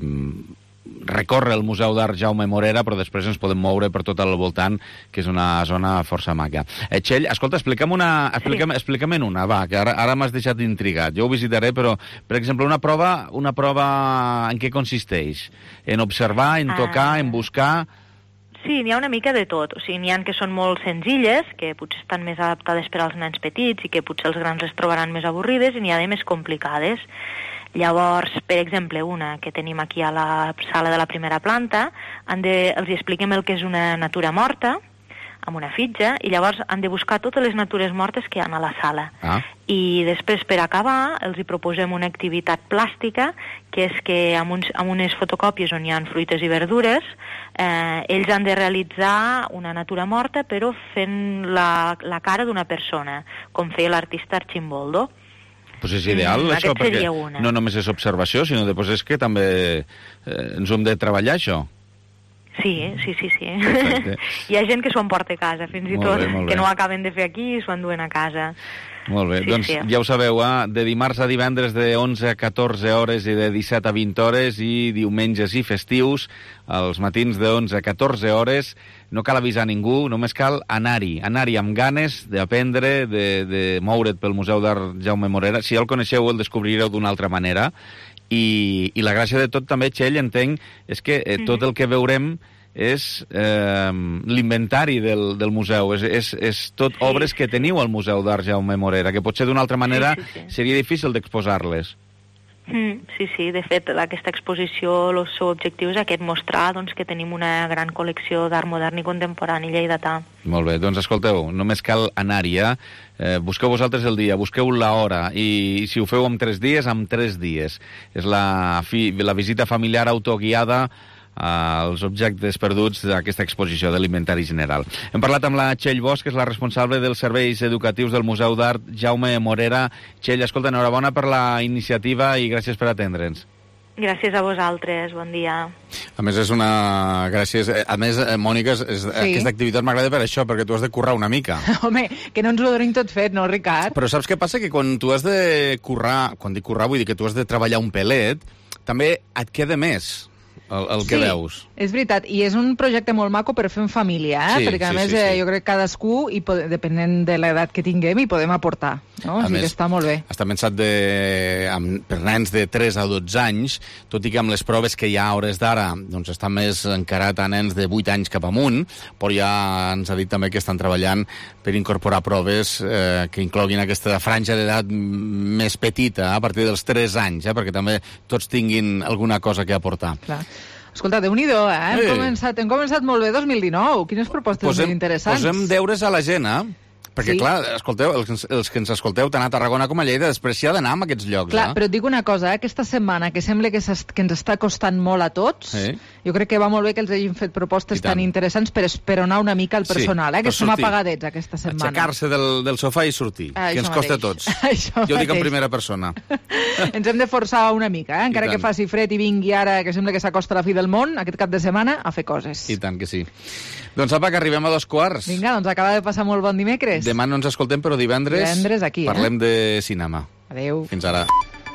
recórrer el Museu d'Art Jaume Morera, però després ens podem moure per tot el voltant, que és una zona força maca. Eh, Txell, escolta, explica'm una... Explica'm, sí. explica'm en una, va, que ara, ara m'has deixat intrigat. Jo ho visitaré, però, per exemple, una prova, una prova en què consisteix? En observar, en tocar, ah. en buscar... Sí, n'hi ha una mica de tot. O sigui, n'hi ha que són molt senzilles, que potser estan més adaptades per als nens petits i que potser els grans les trobaran més avorrides, i n'hi ha de més complicades. Llavors, per exemple, una que tenim aquí a la sala de la primera planta, han de, els expliquem el que és una natura morta, amb una fitxa, i llavors han de buscar totes les natures mortes que hi ha a la sala. Ah. I després, per acabar, els hi proposem una activitat plàstica, que és que amb, uns, amb unes fotocòpies on hi ha fruites i verdures, eh, ells han de realitzar una natura morta, però fent la, la cara d'una persona, com feia l'artista Archimboldo. Pues és ideal, mm, això, perquè no només és observació, sinó després és que també eh, ens ho hem de treballar, això. Sí, sí, sí, sí. Hi ha gent que s'ho emporta a casa, fins i tot, que no ho acaben de fer aquí i s'ho enduen a casa. Molt bé, sí, doncs sí. Ja ho sabeu, eh? De dimarts a divendres de onze a catorze hores i de disset a vint hores, i diumenges i festius els matins de onze a catorze hores. No cal avisar ningú, només cal anar-hi, anar-hi amb ganes d'aprendre, de, de moure't pel Museu d'Art Jaume Morera. Si ja el coneixeu, el descobrireu d'una altra manera. I, i la gràcia de tot també, Txell, entenc, és que eh, tot el que veurem és eh, l'inventari del, del museu, és, és, és tot sí. obres que teniu al Museu d'Art Jaume Morera, que potser d'una altra manera sí, sí, sí. seria difícil d'exposar-les. Mm, sí, sí, de fet, aquesta exposició, el seu objectiu és aquest, mostrar doncs, que tenim una gran col·lecció d'art modern i contemporani lleidatà. Molt bé, doncs escolteu, només cal anar-hi, eh? Eh, busqueu vosaltres el dia, busqueu l'hora, i si ho feu en tres dies, en tres dies. És la, fi, la visita familiar autoguiada als objectes perduts d'aquesta exposició de l'Inventari General. Hem parlat amb la Txell Bosch, que és la responsable dels serveis educatius del Museu d'Art Jaume Morera. Txell, escolta, enhorabona per la iniciativa i gràcies per atendre'ns. Gràcies a vosaltres, bon dia. A més, és una... Gràcies. A més, Mònica, és... sí. aquesta activitat m'agrada per això, perquè tu has de currar una mica. Home, que no ens ho donin tot fet, no, Ricard? Però saps què passa? Que quan tu has de currar, quan dic currar vull dir que tu has de treballar un pelet, també et queda més. el, el que sí, veus. És veritat, i és un projecte molt maco per fer en família, eh? Sí, perquè a sí, més sí, sí. Eh, jo crec que cadascú, i pod- depenent de l'edat que tinguem, hi podem aportar. No? A Així més, que està molt bé. Està pensat de, amb, per nens de tres a dotze anys, tot i que amb les proves que hi ha a hores d'ara doncs està més encarat a nens de vuit anys cap amunt, però ja ens ha dit també que estan treballant per incorporar proves eh, que incloguin aquesta franja d'edat més petita, a partir dels tres anys, eh, perquè també tots tinguin alguna cosa que aportar. Clar. Escolta, Déu-n'hi-do, eh? Hem, Sí. començat, hem començat molt bé dos mil dinou. Quines propostes Posem, més interessants. posem deures a la gent, eh? Perquè, Sí. clar, escolteu, els, els que ens escolteu tant a Tarragona com a Lleida, després s'hi ha d'anar a aquests llocs, Clar, eh? però et dic una cosa, eh? Aquesta setmana, que sembla que, que ens està costant molt a tots, Sí. jo crec que va molt bé que els hagin fet propostes tan interessants per esperonar una mica el Sí, personal, eh? per que som sortir. apagadets aquesta setmana. Aixecar-se del, del sofà i sortir, Ah, que ens això costa a mateix. tots. Això Jo ho dic en mateix. primera persona. Ens hem de forçar una mica, eh? encara tant. que faci fred i vingui ara, que sembla que s'acosta la fi del món, aquest cap de setmana, a fer coses. I tant que sí. Doncs apa, que arribem a dos quarts. Vinga, doncs acaba de passar molt bon dimecres. Demà no ens escoltem, però divendres, Divendres aquí, parlem eh? de cinema. Adéu. Fins ara.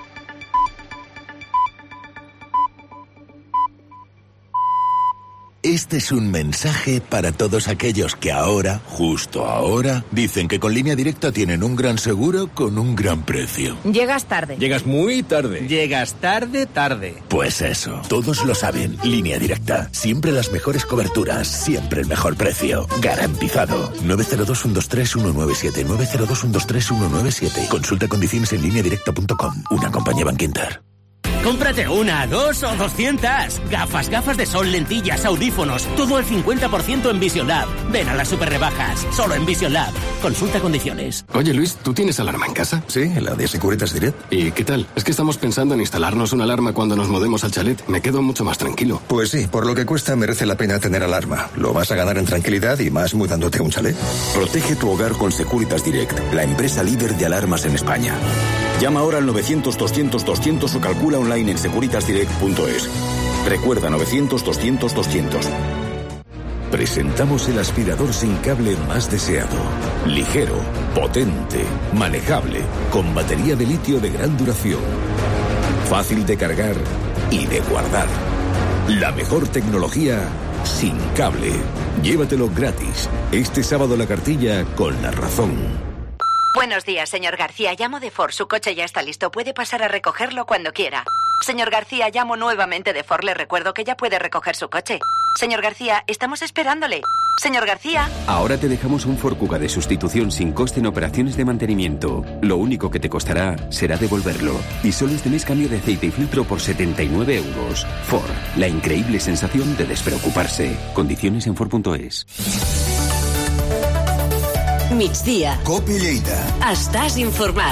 Este es un mensaje para todos aquellos que ahora, justo ahora, dicen que con Línea Directa tienen un gran seguro con un gran precio. Llegas tarde. Llegas muy tarde. Llegas tarde, tarde. Pues eso, todos lo saben. Línea Directa, siempre las mejores coberturas, siempre el mejor precio. Garantizado. nueve cero dos, uno dos tres, uno nueve siete, nueve cero dos, uno dos tres, uno nueve siete. Consulta condiciones en línea directa punto com. Una compañía Bankinter. Cómprate una, dos o doscientas. Gafas, gafas de sol, lentillas, audífonos. Todo al cincuenta por ciento en Vision Lab. Ven a las super rebajas. Solo en Vision Lab. Consulta condiciones. Oye, Luis, ¿tú tienes alarma en casa? Sí, la de Securitas Direct. ¿Y qué tal? Es que estamos pensando en instalarnos una alarma cuando nos mudemos al chalet. Me quedo mucho más tranquilo. Pues sí, por lo que cuesta merece la pena tener alarma. Lo vas a ganar en tranquilidad y más mudándote a un chalet. Protege tu hogar con Securitas Direct, la empresa líder de alarmas en España. Llama ahora al novecientos, doscientos, doscientos o calcula online en securitas direct punto es. Recuerda novecientos, doscientos, doscientos. Presentamos el aspirador sin cable más deseado. Ligero, potente, manejable, con batería de litio de gran duración. Fácil de cargar y de guardar. La mejor tecnología sin cable. Llévatelo gratis. Este sábado la cartilla con La Razón. Buenos días, señor García. Llamo de Ford. Su coche ya está listo. Puede pasar a recogerlo cuando quiera. Señor García, llamo nuevamente de Ford. Le recuerdo que ya puede recoger su coche. Señor García, estamos esperándole. Señor García. Ahora te dejamos un Ford Kuga de sustitución sin coste en operaciones de mantenimiento. Lo único que te costará será devolverlo. Y solo este mes cambio de aceite y filtro por setenta y nueve euros. Ford, la increíble sensación de despreocuparse. Condiciones en Ford punto es. Migdia. Cope Lleida. Estàs informat.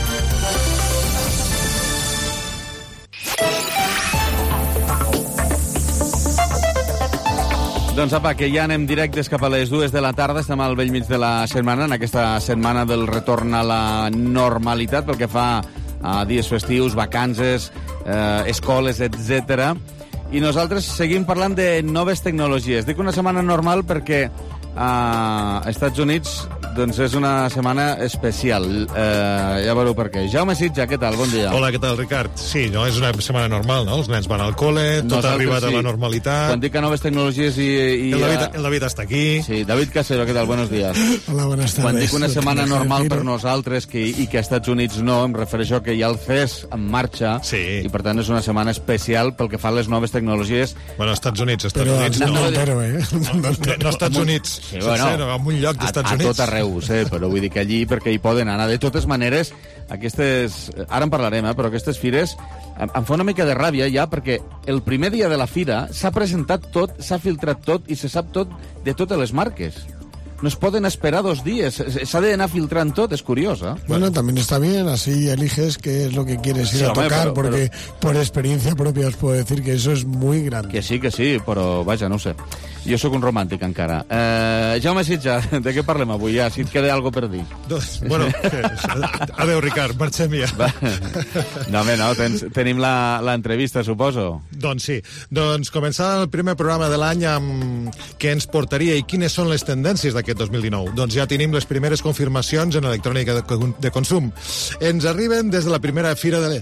Doncs apa, que ja anem directes cap a les dues de la tarda, estem al bell mig de la setmana, en aquesta setmana del retorn a la normalitat pel que fa a dies festius, vacances, eh, escoles, etcètera. I nosaltres seguim parlant de noves tecnologies. Dic una setmana normal perquè a Estats Units doncs és una setmana especial. Eh, ja veureu per què. Jaume Sitja, què tal? Bon dia. Hola, què tal, Ricard? Sí, no, és una setmana normal, no? Els nens van al col·le, tot Nosaltres ha arribat sí. a la normalitat. Quan dic a noves tecnologies i... i el, David, a... el David està aquí. Sí, David Casero, què tal? Buenos días. Hola, buenas tardes. Quan dic una setmana normal per nosaltres que, i que a Estats Units no, em refereixo que hi ha el C E S en marxa sí. i per tant és una setmana especial pel que fa a les noves tecnologies. Bueno, Estats Units, Estats Però Units no. no. Entero, eh? No, no Estats Units, Sí, bueno, sencer, en un lloc d'Estats a, Units. A tot arreu, sé, però vull dir que allí perquè hi poden anar. De totes maneres, aquestes... Ara en parlarem, eh, però aquestes fires em, em fa una mica de ràbia ja perquè el primer dia de la fira s'ha presentat tot, s'ha filtrat tot i se sap tot de totes les marques. No es poden esperar dos días, s'ha d'anar filtrant tot, es curiós, ¿eh? Bueno, también está bien, así eliges qué es lo que quieres ir Sí, a hombre, tocar, pero- porque por experiencia propia os puedo decir que eso es muy grande. Que sí, que sí, però vaja, no ho sé. Jo sóc un romàntic encara. Eh, Jaume Sitja, de què parlem avui? Ja, si et queda algo per dir. Doncs, bueno, que, adeu, Ricard, marxem ja. Va. No, home, no, tens, tenim la- l'entrevista, suposo. Doncs sí. Doncs començar el primer programa de l'any amb què ens portaria i quines són les tendències d'aquest dos mil dinou. Doncs ja tenim les primeres confirmacions en electrònica de, de consum. Ens arriben des de la primera fira de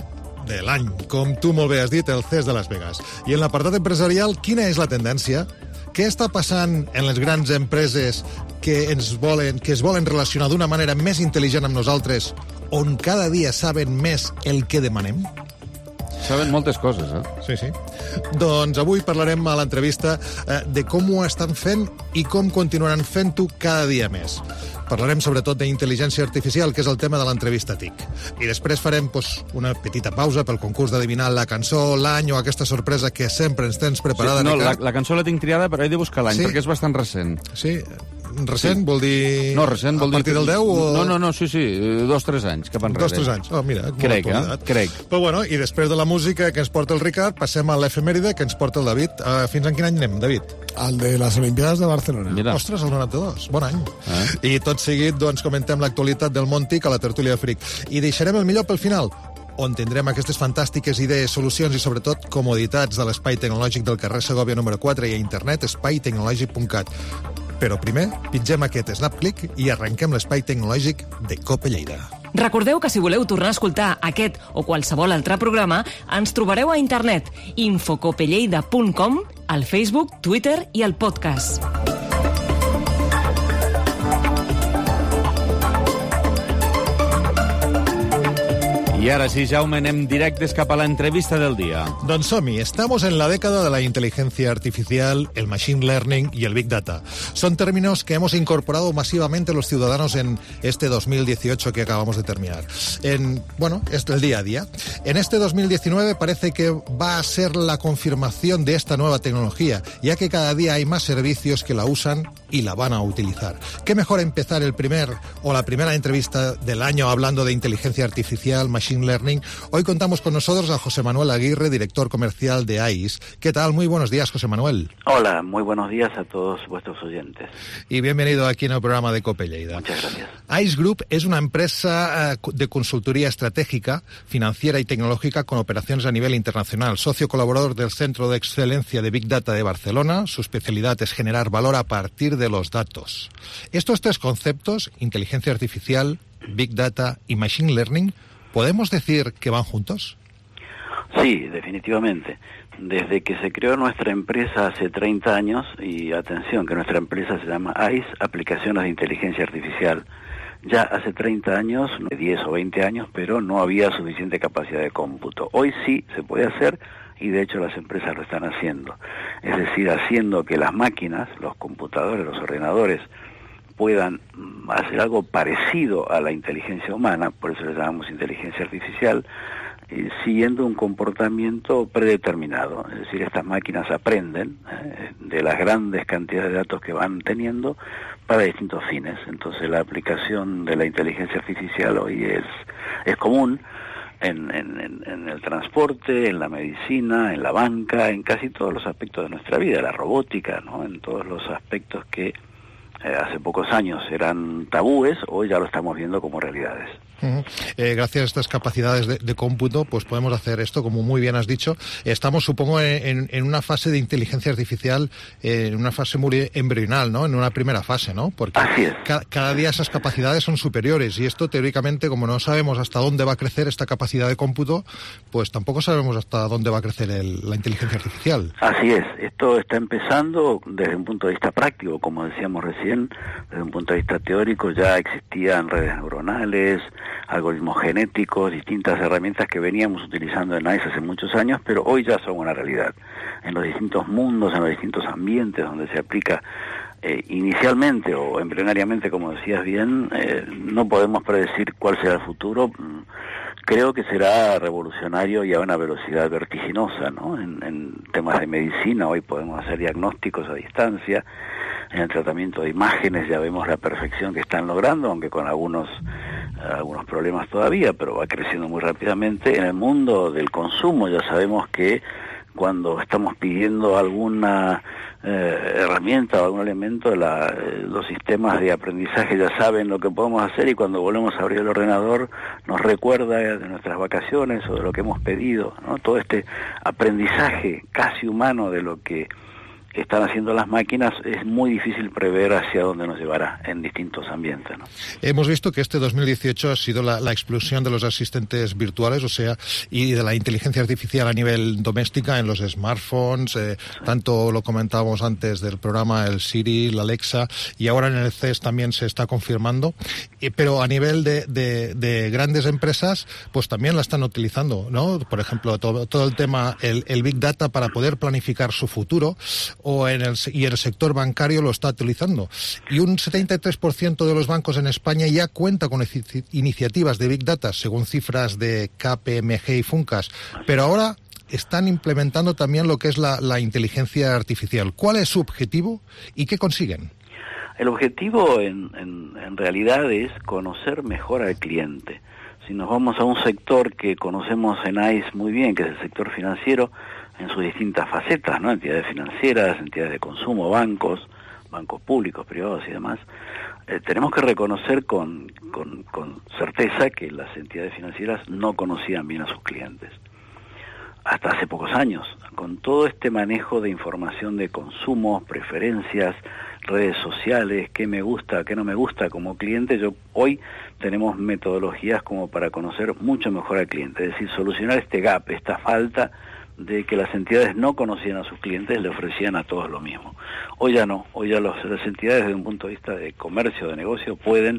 de l'any. Com tu molt bé has dit, el C E S de Las Vegas. I en l'apartat empresarial, quina és la tendència? Què està passant en les grans empreses que ens volen, que es volen relacionar d'una manera més intel·ligent amb nosaltres, on cada dia saben més el que demanem? Saben moltes coses, eh? Sí, sí. Doncs avui parlarem a l'entrevista eh, de com ho estan fent i com continuaran fent-ho cada dia més. Parlarem sobretot d'intel·ligència artificial, que és el tema de l'entrevista T I C. I després farem pues, una petita pausa pel concurs d'adivinar la cançó, l'any o aquesta sorpresa que sempre ens tens preparada. Sí, no, la, la cançó la tinc triada, però he de buscar l'any, sí? Perquè és bastant recent. Sí, recent sí. Vol dir... No, recent vol dir... A partir del deu o... No, no, no, sí, sí, dos, tres anys cap enrere. Dos, tres anys. Oh, mira, crec, eh? Crec. Però bueno, i després de la música que ens porta el Ricard, passem a l'efemèride que ens porta el David. Uh, fins en quin any anem, David? Al de les Olimpiades de Barcelona. Mira. Ostres, el noranta-dos. Bon any. Eh? I tot seguit, doncs, comentem l'actualitat del món T I C a la tertúlia de Fric. I deixarem el millor pel final, on tindrem aquestes fantàstiques idees, solucions i, sobretot, comoditats de l'espai tecnològic del carrer Segòvia número quatre i a internet espai tecnològic punt cat. Però primer, pitgem aquest SnapClick i arrenquem l'espai tecnològic de Cope Lleida. Recordeu que si voleu tornar a escoltar aquest o qualsevol altre programa, ens trobareu a internet infocopelleida punt com, al Facebook, Twitter i al podcast. I ara sí, Jaume, anem directes cap a la entrevista del día. Don Somi, estamos en la década de la inteligencia artificial, el machine learning y el big data. Son términos que hemos incorporado masivamente los ciudadanos en este dos mil dieciocho que acabamos de terminar. En, bueno, es el día a día. En este dos mil diecinueve parece que va a ser la confirmación de esta nueva tecnología, ya que cada día hay más servicios que la usan y la van a utilizar. ¿Qué mejor empezar el primer o la primera entrevista del año hablando de inteligencia artificial, machine learning? Hoy contamos con nosotros a José Manuel Aguirre, director comercial de A I S. ¿Qué tal? Muy buenos días, José Manuel. Hola, muy buenos días a todos vuestros oyentes. Y bienvenido aquí en el programa de Cope Lleida. Muchas gracias. A I S Group es una empresa de consultoría estratégica, financiera y tecnológica con operaciones a nivel internacional. Socio colaborador del Centro de Excelencia de Big Data de Barcelona. Su especialidad es generar valor a partir de los datos. Estos tres conceptos, inteligencia artificial, Big Data y Machine Learning, ¿podemos decir que van juntos? Sí, definitivamente. Desde que se creó nuestra empresa hace treinta años, y atención, que nuestra empresa se llama A I S, Aplicaciones de Inteligencia Artificial, ya hace treinta años, diez o veinte años, pero no había suficiente capacidad de cómputo. Hoy sí se puede hacer, y de hecho las empresas lo están haciendo. Es decir, haciendo que las máquinas, los computadores, los ordenadores, puedan hacer algo parecido a la inteligencia humana, por eso le llamamos inteligencia artificial, eh, siguiendo un comportamiento predeterminado. Es decir, estas máquinas aprenden eh, de las grandes cantidades de datos que van teniendo para distintos fines. Entonces la aplicación de la inteligencia artificial hoy es, es común en, en, en el transporte, en la medicina, en la banca, en casi todos los aspectos de nuestra vida, la robótica, ¿no? En todos los aspectos que Eh, hace pocos años eran tabúes, hoy ya lo estamos viendo como realidades. Uh-huh. Eh, gracias a estas capacidades de, de cómputo, pues podemos hacer esto, como muy bien has dicho. Estamos, supongo, en, en una fase de inteligencia artificial, eh, en una fase muy embrional, ¿no? En una primera fase, ¿no? Porque ca cada día esas capacidades son superiores y esto, teóricamente, como no sabemos hasta dónde va a crecer esta capacidad de cómputo, pues tampoco sabemos hasta dónde va a crecer el, la inteligencia artificial. Así es. Esto está empezando desde un punto de vista práctico, como decíamos recién. Desde un punto de vista teórico ya existían redes neuronales, algoritmos genéticos, distintas herramientas que veníamos utilizando en A I S hace muchos años, pero hoy ya son una realidad. En los distintos mundos, en los distintos ambientes donde se aplica eh, inicialmente o embrionariamente, como decías bien, eh, no podemos predecir cuál será el futuro. Creo que será revolucionario y a una velocidad vertiginosa, ¿no? En, en temas de medicina hoy podemos hacer diagnósticos a distancia. En el tratamiento de imágenes ya vemos la perfección que están logrando, aunque con algunos algunos problemas todavía, pero va creciendo muy rápidamente. En el mundo del consumo ya sabemos que cuando estamos pidiendo alguna eh, herramienta o algún elemento, la, eh, los sistemas de aprendizaje ya saben lo que podemos hacer y cuando volvemos a abrir el ordenador nos recuerda de nuestras vacaciones o de lo que hemos pedido, ¿no? Todo este aprendizaje casi humano de lo que están haciendo las máquinas, es muy difícil prever hacia dónde nos llevará en distintos ambientes, ¿no? Hemos visto que este dos mil dieciocho ha sido la, la explosión de los asistentes virtuales, o sea, y de la inteligencia artificial a nivel doméstica en los smartphones, eh, sí. Tanto lo comentábamos antes del programa, el Siri, la Alexa, y ahora en el C E S también se está confirmando, y, pero a nivel de, de, de grandes empresas, pues también la están utilizando, ¿no? Por ejemplo, todo, todo el tema, el, el Big Data para poder planificar su futuro, o en el, y el sector bancario lo está utilizando. Y un setenta y tres por ciento de los bancos en España ya cuenta con iniciativas de Big Data, según cifras de K P M G y Funcas. Pero ahora están implementando también lo que es la, la inteligencia artificial. ¿Cuál es su objetivo y qué consiguen? El objetivo en, en, en realidad es conocer mejor al cliente. Si nos vamos a un sector que conocemos en A I S muy bien, que es el sector financiero, en sus distintas facetas, ¿no? Entidades financieras, entidades de consumo, bancos, bancos públicos, privados y demás, eh, tenemos que reconocer con, con, con certeza que las entidades financieras no conocían bien a sus clientes. Hasta hace pocos años, con todo este manejo de información de consumo, preferencias, redes sociales, qué me gusta, qué no me gusta como cliente, yo hoy tenemos metodologías como para conocer mucho mejor al cliente, es decir, solucionar este gap, esta falta de que las entidades no conocían a sus clientes, le ofrecían a todos lo mismo. Hoy ya no, hoy ya los, las entidades desde un punto de vista de comercio, de negocio, pueden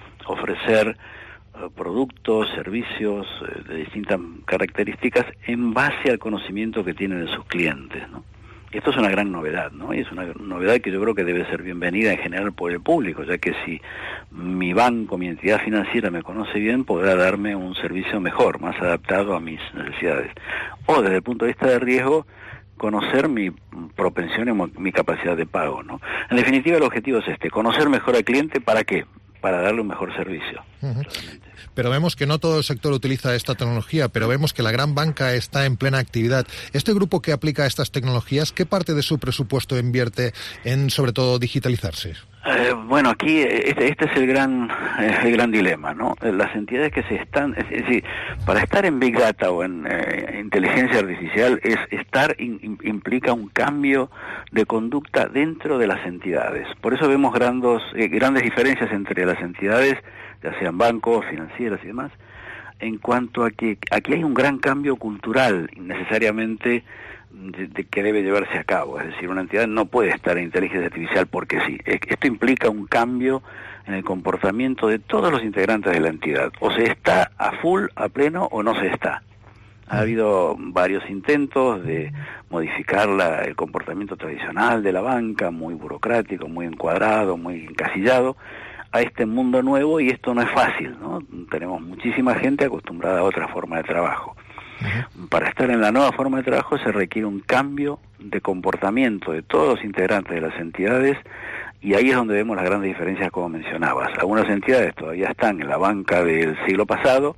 ofrecer uh, productos, servicios uh, de distintas características en base al conocimiento que tienen de sus clientes, ¿no? Esto es una gran novedad, ¿no? Y es una novedad que yo creo que debe ser bienvenida en general por el público, ya que si mi banco, mi entidad financiera me conoce bien, podrá darme un servicio mejor, más adaptado a mis necesidades. O desde el punto de vista de riesgo, conocer mi propensión y mi capacidad de pago, ¿no? En definitiva, el objetivo es este, conocer mejor al cliente, ¿para qué? Para darle un mejor servicio. Uh-huh. Pero vemos que no todo el sector utiliza esta tecnología, pero vemos que la gran banca está en plena actividad. Este grupo que aplica estas tecnologías, ¿qué parte de su presupuesto invierte en, sobre todo, digitalizarse? Eh, bueno, aquí este, este es el gran el gran dilema, ¿no? Las entidades que se están, es decir, para estar en Big Data o en eh, inteligencia artificial, es estar in, implica un cambio de conducta dentro de las entidades. Por eso vemos grandes eh, grandes diferencias entre las entidades, ya sean bancos, financieras y demás, en cuanto a que aquí hay un gran cambio cultural, necesariamente de, de que debe llevarse a cabo. Es decir, una entidad no puede estar en inteligencia artificial porque sí. Esto implica un cambio en el comportamiento de todos los integrantes de la entidad. O se está a full, a pleno, o no se está. Ha habido varios intentos de modificar la, el comportamiento tradicional de la banca, muy burocrático, muy encuadrado, muy encasillado, a este mundo nuevo, y esto no es fácil, ¿no? Tenemos muchísima gente acostumbrada a otra forma de trabajo. Uh-huh. Para estar en la nueva forma de trabajo se requiere un cambio de comportamiento de todos los integrantes de las entidades, y ahí es donde vemos las grandes diferencias, como mencionabas. Algunas entidades todavía están en la banca del siglo pasado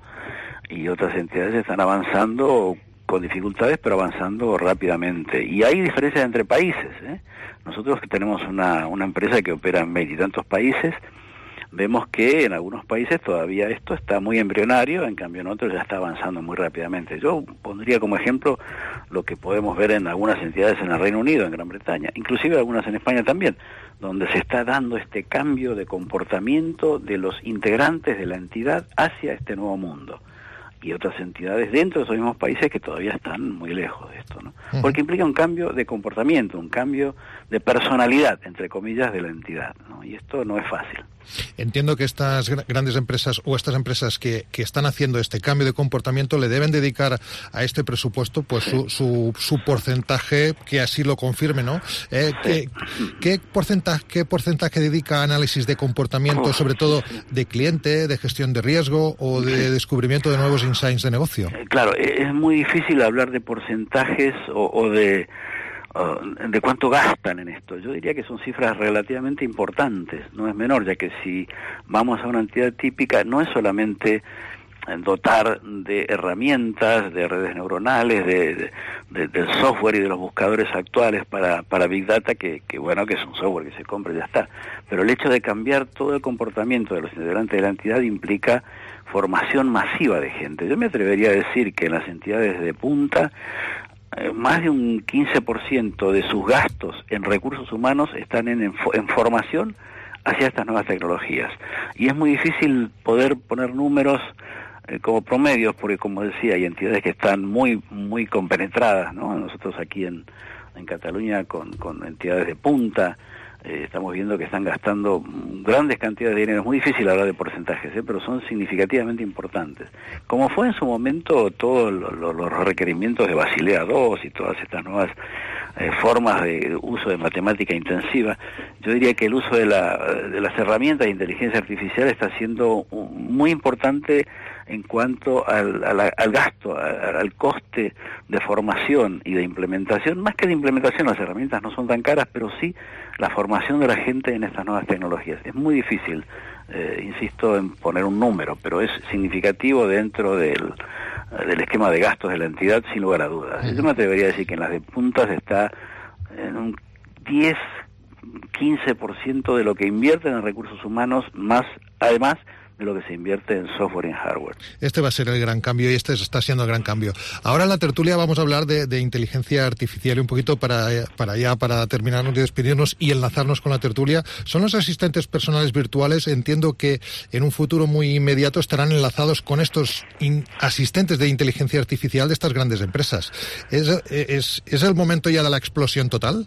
y otras entidades están avanzando con dificultades, pero avanzando rápidamente. Y hay diferencias entre países, ¿eh? Nosotros que tenemos una, una empresa que opera en veintitantos países, vemos que en algunos países todavía esto está muy embrionario, en cambio en otros ya está avanzando muy rápidamente. Yo pondría como ejemplo lo que podemos ver en algunas entidades en el Reino Unido, en Gran Bretaña, inclusive algunas en España también, donde se está dando este cambio de comportamiento de los integrantes de la entidad hacia este nuevo mundo. Y otras entidades dentro de esos mismos países que todavía están muy lejos de esto, ¿no? Porque implica un cambio de comportamiento, un cambio de personalidad, entre comillas, de la entidad, ¿no? Y esto no es fácil. Entiendo que estas grandes empresas o estas empresas que, que están haciendo este cambio de comportamiento le deben dedicar a este presupuesto pues sí. su, su, su porcentaje que así lo confirme, ¿no? Eh, sí. ¿qué, qué, porcentaje, ¿Qué porcentaje dedica a análisis de comportamiento, oh, sobre todo de cliente, de gestión de riesgo o de sí. descubrimiento de nuevos insights de negocio? Eh, claro, es muy difícil hablar de porcentajes o, o de... de cuánto gastan en esto. Yo diría que son cifras relativamente importantes, no es menor, ya que si vamos a una entidad típica, no es solamente dotar de herramientas, de redes neuronales, de, de, de, del software y de los buscadores actuales para, para Big Data, que, que bueno, que es un software que se compra y ya está. Pero el hecho de cambiar todo el comportamiento de los integrantes de la entidad implica formación masiva de gente. Yo me atrevería a decir que en las entidades de punta eh, más de un quince por ciento de sus gastos en recursos humanos están en, en, en formación hacia estas nuevas tecnologías. Y es muy difícil poder poner números eh, como promedios, porque como decía, hay entidades que están muy muy compenetradas, ¿no? Nosotros aquí en, en Cataluña con, con entidades de punta, eh, estamos viendo que están gastando grandes cantidades de dinero. Es muy difícil hablar de porcentajes, ¿eh? Pero son significativamente importantes. Como fue en su momento todos lo, lo, los requerimientos de Basilea dos y todas estas nuevas Eh, formas de uso de matemática intensiva, yo diría que el uso de, la, de las herramientas de inteligencia artificial está siendo muy importante en cuanto al, al, al gasto, al, al coste de formación y de implementación. Más que de implementación, las herramientas no son tan caras, pero sí la formación de la gente en estas nuevas tecnologías. Es muy difícil, eh, insisto, en poner un número, pero es significativo dentro del del esquema de gastos de la entidad, sin lugar a dudas. Yo me atrevería a decir que en las de puntas está en un diez, quince por ciento de lo que invierten en recursos humanos, más además de lo que se invierte en software y en hardware. Este va a ser el gran cambio y este está siendo el gran cambio. Ahora en la tertulia vamos a hablar de, de inteligencia artificial y un poquito para, para ya, para terminarnos y despedirnos y enlazarnos con la tertulia. Son los asistentes personales virtuales. Entiendo que en un futuro muy inmediato estarán enlazados con estos in, asistentes de inteligencia artificial de estas grandes empresas. ¿Es, es, ¿Es el momento ya de la explosión total?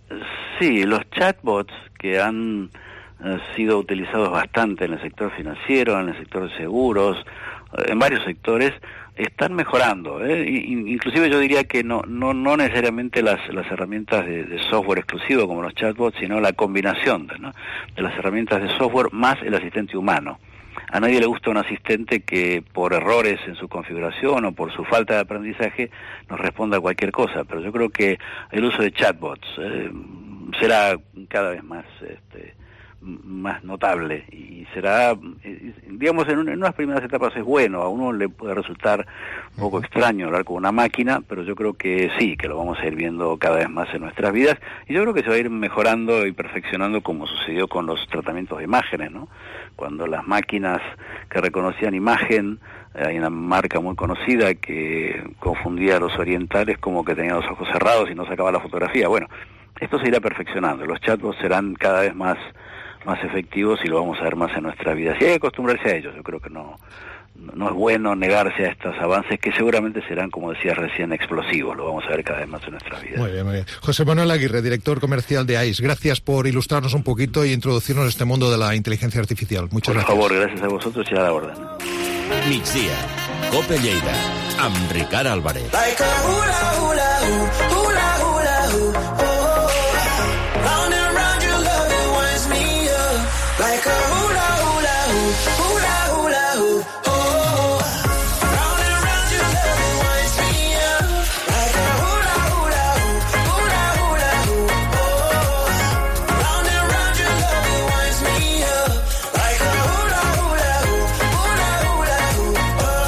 Sí, los chatbots que han han sido utilizados bastante en el sector financiero, en el sector de seguros, en varios sectores, están mejorando, ¿eh? Inclusive yo diría que no no no necesariamente las las herramientas de, de software exclusivo como los chatbots, sino la combinación de, ¿no? de las herramientas de software más el asistente humano. A nadie le gusta un asistente que por errores en su configuración o por su falta de aprendizaje nos responda a cualquier cosa, pero yo creo que el uso de chatbots eh, será cada vez más este, más notable y será, digamos, en, un, en unas primeras etapas es bueno, a uno le puede resultar un poco extraño hablar con una máquina, pero yo creo que sí, que lo vamos a ir viendo cada vez más en nuestras vidas y yo creo que se va a ir mejorando y perfeccionando como sucedió con los tratamientos de imágenes, ¿no? Cuando las máquinas que reconocían imagen, hay una marca muy conocida que confundía a los orientales como que tenían los ojos cerrados y no sacaba la fotografía. Bueno, esto se irá perfeccionando, los chatbots serán cada vez más más efectivos y lo vamos a ver más en nuestra vida. Si hay que acostumbrarse a ellos, yo creo que no no es bueno negarse a estos avances que seguramente serán, como decías recién, explosivos. Lo vamos a ver cada vez más en nuestra vida. Muy bien, muy bien. José Manuel Aguirre, director comercial de A I S. Gracias por ilustrarnos un poquito y introducirnos en este mundo de la inteligencia artificial. Muchas gracias. Por favor, gracias a vosotros y a la orden. Migdia, Cope Lleida, amb Ricard Álvarez. Like a hula, hula, hula, hula, hula, oh. Round and round your love, it winds me up. Like a hula, hula, hula, hula, hula, oh. Round and round your love, it winds me up. Like a hula, hula, hula, hula, hula, oh. Round and round your love, it winds me up. Like a hula, hula, hula, hula, hula,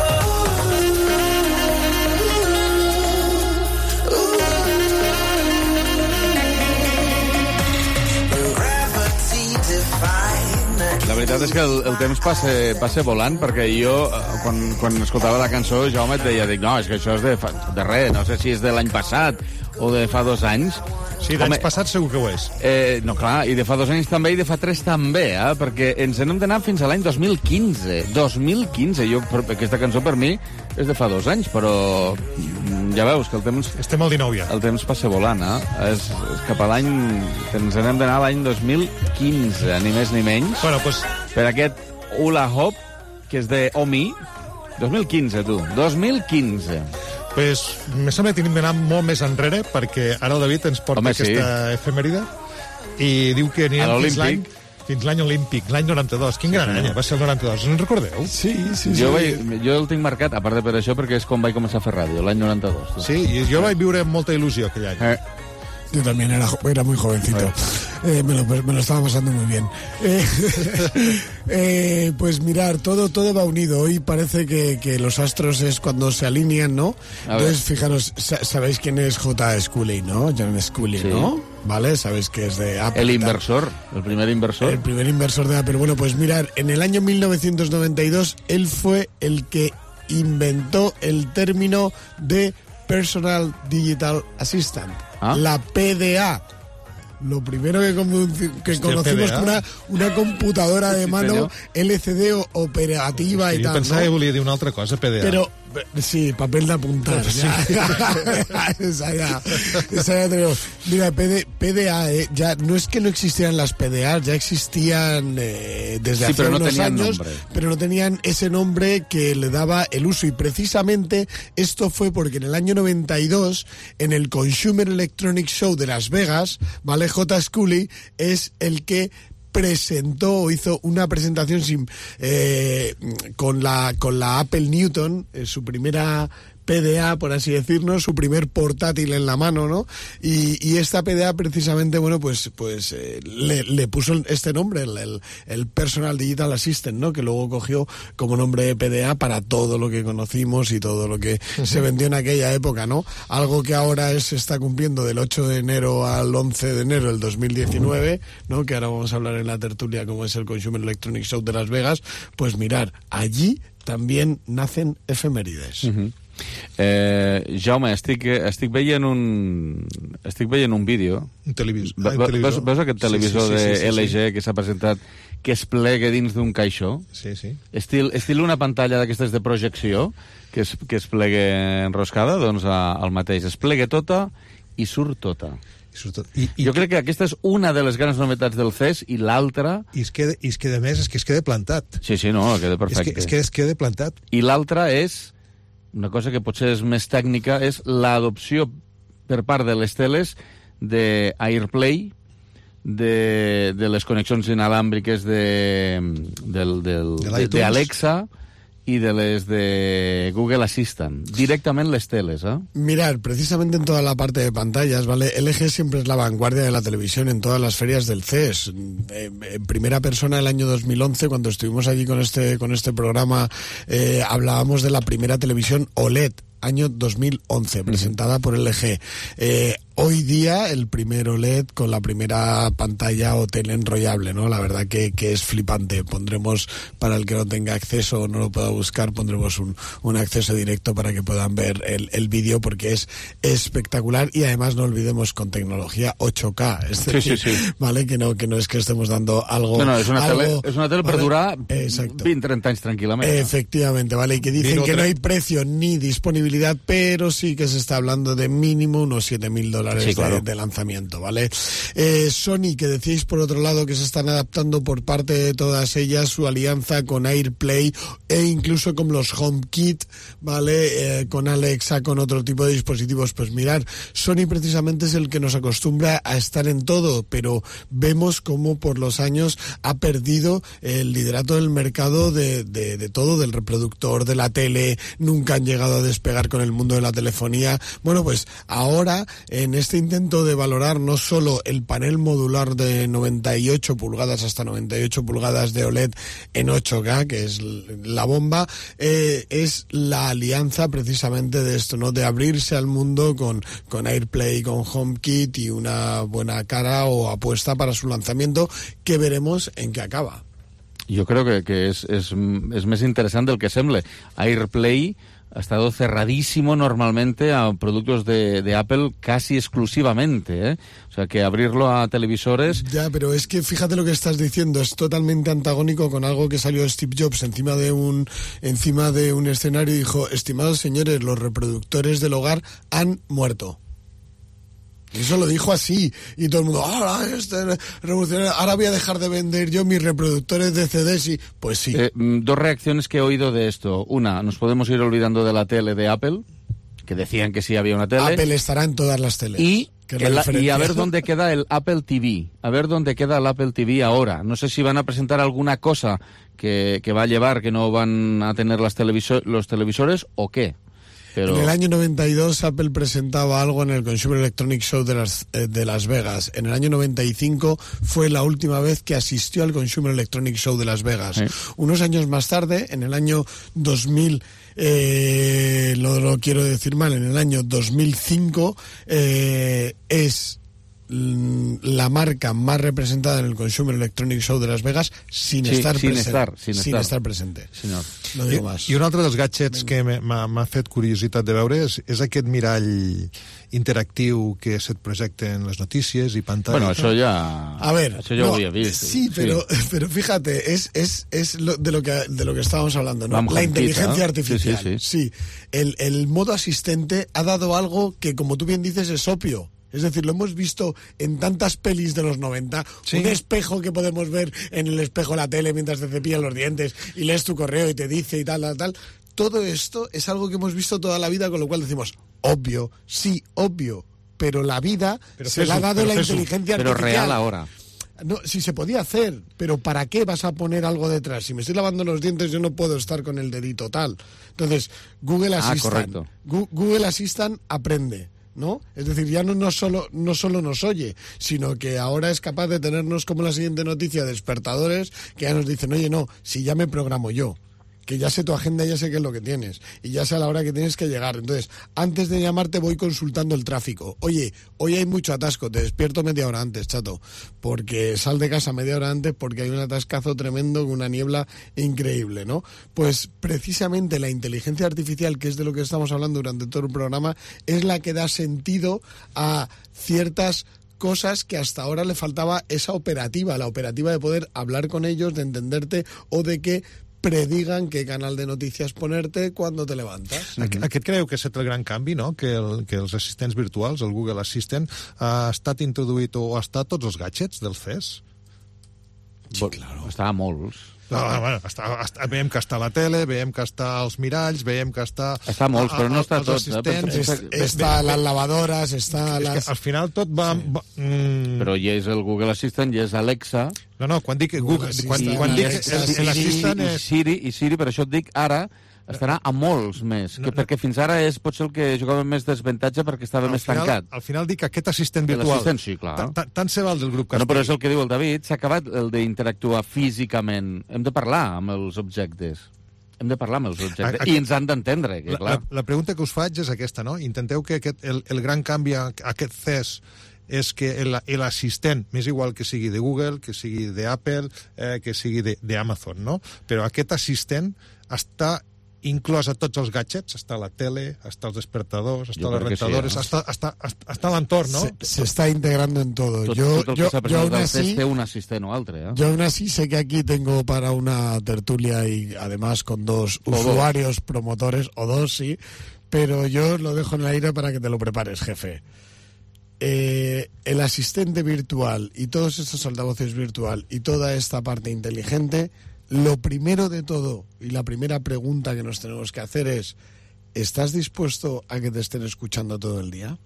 La veritat és que el, el temps passa, passa volant, perquè jo, quan, quan escoltava la cançó, Jaume et deia, dic, no, és que això és de, fa, de res, no sé si és de l'any passat o de fa dos anys. Sí, d'anys passats segur que ho és. Eh, no, clar, i de fa dos anys també, i de fa tres també, eh? Perquè ens n'hem d'anar fins a l'any dos mil quinze. dos mil quinze, jo, aquesta cançó per mi és de fa dos anys, però ja veus que el temps... Estem al dinou ja. El temps passa volant, eh? És, és cap a l'any... Ens n'hem d'anar a l'any dos mil quinze, ni més ni menys. Bueno, pues... Per aquest Hula Hop, que és de Omi. dos mil quinze, tu. dos mil quinze. Pues, me sembla que hem d'anar molt més enrere, perquè ara el David ens porta Home, aquesta sí. efemèride i diu que anirem fins l'any fins l'any olímpic, l'any noranta-dos. Quin sí, gran any, va ser el noranta-dos, no en recordeu? Sí, sí, jo, sí. Vaig, jo el tinc marcat, a part de per això, perquè és com vaig començar a fer ràdio, l'any noranta-dos. Sí, i jo vaig viure amb molta il·lusió aquell any. Eh. Yo también era, era muy jovencito. Eh, me, lo, me lo estaba pasando muy bien. Eh, eh, pues mirar, todo todo va unido. Hoy parece que, que los astros es cuando se alinean, ¿no? Entonces, fijaros, sabéis quién es J. Scully, ¿no? John Scully, sí. ¿no? ¿Vale? Sabéis que es de Apple. El inversor, el primer inversor. El primer inversor de Apple. Bueno, pues mirar, en el año mil novecientos noventa y dos, él fue el que inventó el término de Personal Digital Assistant, ¿Ah? la P D A. Lo primero que, que Hostia, conocimos P D A. como una, una computadora de Sí, mano senyor. L C D o operativa Sí, i jo tal, pensava no? que volia dir una altra cosa, P D A. Pero, sí, papel de apuntar. Sí. Ya, esa ya, esa ya tenemos. Mira, P D, P D A, eh, ya no es que no existieran las P D A, ya existían eh, desde Sí, hace pero no unos tenían años, nombre. pero no tenían ese nombre que le daba el uso. Y precisamente esto fue porque en el año noventa y dos, en el Consumer Electronics Show de Las Vegas, ¿vale? J. Scully es el que presentó o hizo una presentación sin, eh, con la con la Apple Newton, eh, su primera P D A, por así decirlo, su primer portátil en la mano, ¿no? Y, y esta P D A precisamente, bueno, pues pues eh, le, le puso este nombre, el, el, el Personal Digital Assistant, ¿no? Que luego cogió como nombre de P D A para todo lo que conocimos y todo lo que uh-huh. se vendió en aquella época, ¿no? Algo que ahora es, se está cumpliendo del ocho de enero al once de enero del dos mil diecinueve, ¿no? Que ahora vamos a hablar en la tertulia como es el Consumer Electronics Show de Las Vegas. Pues mirar, allí también nacen efemérides. Uh-huh. Eh, Jaume, estic, estic veient un estic veient un vídeo. Un televisor. Ve, Ah, televisor. veus, veus aquest televisor sí, sí, sí, de sí, sí, L G sí. que s'ha presentat, que es plega dins d'un caixó? Sí, sí. Estil, estil una pantalla d'aquestes de projecció que es, que es plegue enroscada, doncs a, al mateix. Es plegue tota i surt tota. I, i, jo crec que aquesta és una de les grans novetats del C E S i l'altra... I es queda, i es queda més, és que es queda plantat. Sí, sí, no, queda perfecte. És que, és que es queda plantat. I l'altra és, una cosa que potser és més tècnica, és l'adopció per part de les teles d'AirPlay, de, de les connexions inalàmbriques de, del, del, de, de Alexa y de les de Google Assistant. Directamente les teles, ¿eh? Mirar, precisamente en toda la parte de pantallas, ¿vale? L G siempre es la vanguardia de la televisión en todas las ferias del C E S. En primera persona, el año dos mil once, cuando estuvimos allí con este, con este programa, eh, hablábamos de la primera televisión O L E D, año dos mil once, presentada por L G. Eh, hoy día, el primer O L E D con la primera pantalla o tele enrollable, ¿no? La verdad que, que es flipante. Pondremos, para el que no tenga acceso o no lo pueda buscar, pondremos un, un acceso directo para que puedan ver el, el vídeo, porque es espectacular y además no olvidemos con tecnología ocho K. Es decir, sí, sí, sí. ¿vale? Que no, que no es que estemos dando algo... No, no, és una algo, tele, és una tele per ¿vale? durar Exacto. vint a trenta anys tranquil·lament. Efectivamente, ¿vale? Y que dicen que no hay precio ni disponibilidad, pero sí que se está hablando de mínimo unos siete mil dólares Sí, claro. de, de lanzamiento, ¿vale? Eh, Sony, que decíais por otro lado que se están adaptando por parte de todas ellas su alianza con AirPlay e incluso con los HomeKit, ¿vale? Eh, con Alexa, con otro tipo de dispositivos. Pues mirar, Sony precisamente es el que nos acostumbra a estar en todo, pero vemos cómo por los años ha perdido el liderato del mercado de, de, de todo, del reproductor, de la tele. Nunca han llegado a despegar con el mundo de la telefonía. Bueno, pues ahora, en este intento de valorar no solo el panel modular de noventa y ocho pulgadas hasta noventa y ocho pulgadas de O L E D en ocho K, que es la bomba, eh, es la alianza precisamente de esto, ¿no? De abrirse al mundo con, con AirPlay, con HomeKit y una buena cara o apuesta para su lanzamiento, que veremos en qué acaba. Jo crec que, que és, és, és més interessant del que sembla. AirPlay ha estado cerradísimo normalmente a productos de, de Apple casi exclusivamente, ¿eh? O sea, que abrirlo a televisores... Ya, pero es que fíjate lo que estás diciendo, es totalmente antagónico con algo que salió Steve Jobs encima de un encima de un escenario y dijo: estimados señores, los reproductores del hogar han muerto. Eso lo dijo así, y todo el mundo, ahora este revolucionario, ahora voy a dejar de vender yo mis reproductores de C Ds, y pues sí. Eh, dos reacciones que he oído de esto. Una, nos podemos ir olvidando de la tele de Apple, que decían que sí había una tele. Apple estará en todas las teles. Y, que que la, y a ver dónde queda el Apple T V. A ver dónde queda el Apple T V ahora. No sé si van a presentar alguna cosa que, que va a llevar, que no van a tener las televiso- los televisores, o qué. Pero... En el año noventa y dos Apple presentaba algo en el Consumer Electronics Show de Las, eh, de Las Vegas. En el año noventa y cinco fue la última vez que asistió al Consumer Electronics Show de Las Vegas. Sí. Unos años más tarde, en el año dos mil, eh, lo, lo quiero decir mal, en el año dos mil cinco, eh, es la marca más representada en el Consumer Electronic Show de Las Vegas sin sí, estar sin presente. Estar, sin, sin estar. estar presente. Senyor. No digo más. I, I un altre dels gadgets que m'ha fet curiositat de veure és, és aquest mirall interactiu que se't projecta en les notícies i pantalla. Bueno, això ja... A ver, això ja no, ho havia vist. Sí, pero, sí. pero fíjate, es, es, es lo, de, lo que, de lo que estábamos hablando, ¿no? Vamos La con inteligencia kit, ¿no? artificial. Sí, sí, sí. sí. El, el modo asistente ha dado algo que, como tú bien dices, es obvio. Es decir, lo hemos visto en tantas pelis de los noventa, sí. Un espejo que podemos ver en el espejo de la tele mientras te cepillan los dientes y lees tu correo y te dice y tal, tal, tal. Todo esto es algo que hemos visto toda la vida, con lo cual decimos, obvio, sí, obvio, pero la vida pero se Jesús, la ha dado la Jesús, inteligencia pero artificial. Pero real ahora. No, si se podía hacer, pero ¿para qué vas a poner algo detrás? Si me estoy lavando los dientes, yo no puedo estar con el dedito tal. Entonces, Google Assistant, ah, Gu- Google Assistant aprende, ¿no? Es decir, ya no, no, solo, no solo nos oye, sino que ahora es capaz de tenernos como la siguiente noticia, despertadores, que ya nos dicen, oye, no, si ya me programo yo, que ya sé tu agenda, ya sé qué es lo que tienes, y ya sé a la hora que tienes que llegar. Entonces, antes de llamarte voy consultando el tráfico. Oye, hoy hay mucho atasco, te despierto media hora antes, chato, porque sal de casa media hora antes porque hay un atascazo tremendo con una niebla increíble, ¿no? Pues precisamente la inteligencia artificial, que es de lo que estamos hablando durante todo el programa, es la que da sentido a ciertas cosas que hasta ahora le faltaba esa operativa, la operativa de poder hablar con ellos, de entenderte o de que predigan qué canal de noticias ponerte cuando te levantas. Aquest, aquest creu que és el gran canvi, no? Que, el, que els assistents virtuals, el Google Assistant, ha estat introduït o ha estat tots els gadgets del C E S? Sí, claro. Està a molts. No, bueno, està, està, veiem que està a la tele, veiem que està als miralls, veiem que està... Està a molts, però no està tot. Eh? Està a les lavadores, està a les... Al final tot va... Sí. va mm... Però ja és el Google Assistant, ja és Alexa... No, no, quan dic Google... Google quan, quan dic l'Assistant és... Siri, i Siri, per això et dic ara... estarà a molts més, que, no, no. perquè fins ara és potser el que jugava més desventatge perquè estava al més final, tancat. Al final dic que aquest assistent virtual... L'assistent, sí, clar. Tant se val del grup que no, però és el que diu el David, s'ha acabat el d'interactuar físicament. Hem de parlar amb els objectes. Hem de parlar amb els objectes. A, a, I ens han d'entendre, que clar. La, la pregunta que us faig és aquesta, no? Intenteu que aquest, el, el gran canvi a aquest C E S és que l'assistent, m'és igual que sigui de Google, que sigui d'Apple, eh, que sigui d'Amazon, no? Però aquest assistent està inclòs a tots els gadgets, està la tele, està els despertadors, està les rentadores, sí, ¿no? està, està, està l'entorn, ¿no? Se, se está integrando en todo. Tot, yo, tot el yo, que s'ha yo aún presentat así, té un assistent o altre, ¿eh? Yo aún así sé que aquí tengo para una tertulia y además con dos o usuarios dos. promotores, o dos, sí, pero yo lo dejo en el aire para que te lo prepares, jefe. Eh, el asistente virtual y todos estos altavoces virtual y toda esta parte inteligente, lo primero de todo y la primera pregunta que nos tenemos que hacer es: ¿estás dispuesto a que te estén escuchando todo el día?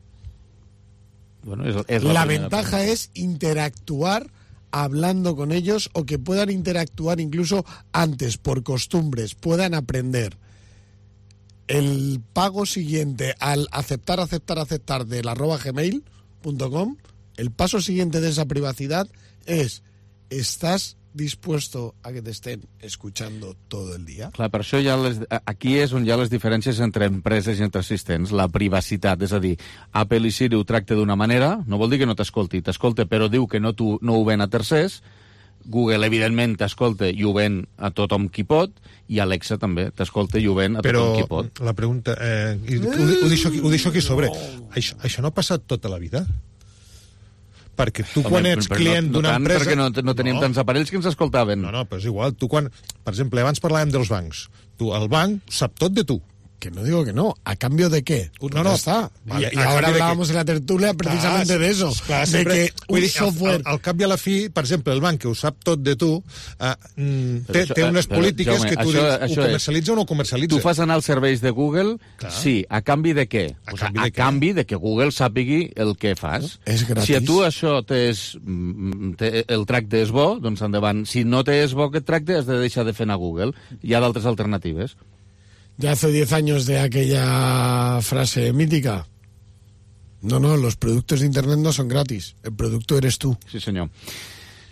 Bueno, es, es la la ventaja pregunta. Es interactuar hablando con ellos, o que puedan interactuar incluso antes, por costumbres, puedan aprender. El pago siguiente al aceptar, aceptar, aceptar del arroba gmail punto com, el paso siguiente de esa privacidad es: ¿estás dispuesto a que te estén escuchando todo el dia? Clar, per això ja les, aquí és on hi ha les diferències entre empreses i entre assistents, la privacitat, és a dir, Apple i Siri ho tracta d'una manera, no vol dir que no t'escolti, t'escolta, però diu que no, tu, no ho ven a tercers. Google, evidentment, t'escolta i ho ven a tothom qui pot, i Alexa també t'escolta i ho ven a però tothom qui pot. Però la pregunta... Eh, ho, ho, deixo aquí, ho deixo aquí sobre. Això, això no ha passat tota la vida? Perquè tu, quan ets client no, no d'una empresa... Perquè no, no teníem no. tants aparells que ens escoltaven. No, no, però és igual. Tu quan... Per exemple, abans parlàvem dels bancs. Tu, el banc sap tot de tu. Que no digo que no. ¿A cambio de qué? Pues no, no, está. Vale, y, y ahora hablábamos en la tertulia precisamente clar, de eso. Clar, de que un dir, software... Al, al cap i a la fi, per exemple, el banc, que ho sap tot de tu, uh, té, això, té unes però, polítiques Jaume, que tu això, dius, això ho comercialitza o no ho comercialitza. Tu fas anar als serveis de Google, clar. Sí, a canvi de què? A, o canvi, sigui, de a canvi de que Google sàpigui el que fas. És gratis. Si a tu això t'és, el tracte és bo, doncs endavant. Si no t'és bo aquest tracte, has de deixar de fer anar a Google. Hi ha d'altres alternatives. De hace diez años de aquella frase mítica. No, no, los productos de Internet no son gratis. El producto eres tú. Sí, senyor.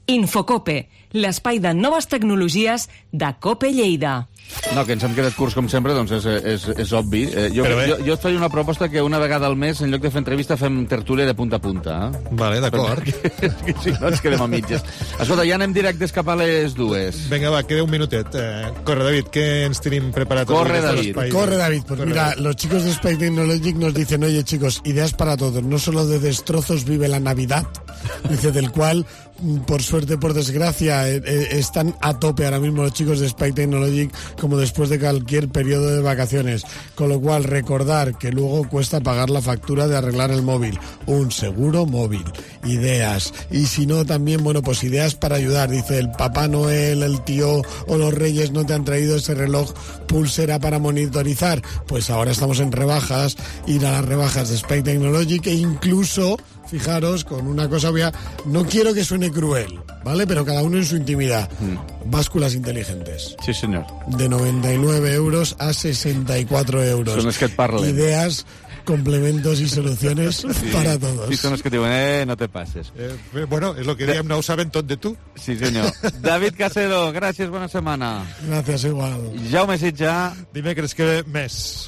Infocope, l'espai de noves tecnologies de Cope Lleida. No, que ens hem quedat curts, com sempre, doncs és, és, és obvi. Eh, jo, jo, jo et faig una proposta que una vegada al mes, en lloc de fer entrevista, fem tertúlia de punta a punta. Eh? Vale, d'acord. Si no, ens quedem a mitges. Escolta, ja anem directes cap a les dues. Venga, va, queda un minutet. Eh, corre, David, què ens tenim preparat? Corre, David. Corre, David. Pues corre, mira, David. los chicos de Spike Technologic nos dicen, oye, chicos, ideas para todos. No solo de destrozos vive la Navidad, dice, del cual, por suerte, por desgracia, eh, eh, están a tope ahora mismo los chicos de Spike Technologic, como después de cualquier periodo de vacaciones. Con lo cual, recordar que luego cuesta pagar la factura de arreglar el móvil. Un seguro móvil. Ideas. Y si no, también, bueno, pues ideas para ayudar. Dice, el Papá Noel, el tío o los Reyes no te han traído ese reloj pulsera para monitorizar. Pues ahora estamos en rebajas. Ir a las rebajas de Spike Technologic e incluso... Fijaros, con una cosa obvia, no quiero que suene cruel, ¿vale? Pero cada uno en su intimidad. Mm. Básculas inteligentes. Sí, señor. De noventa y nueve euros a sesenta y cuatro euros. Son los que et parlen. Ideas, complementos y soluciones sí, para todos. Sí, son los que te diuen, eh, no te pases. Eh, bueno, es lo que diem, no ho saben tot de tu. Sí, senyor. David Casero, gràcies, bona setmana. Gràcies, igual. Jaume Sitjà. Dimecres que ve més.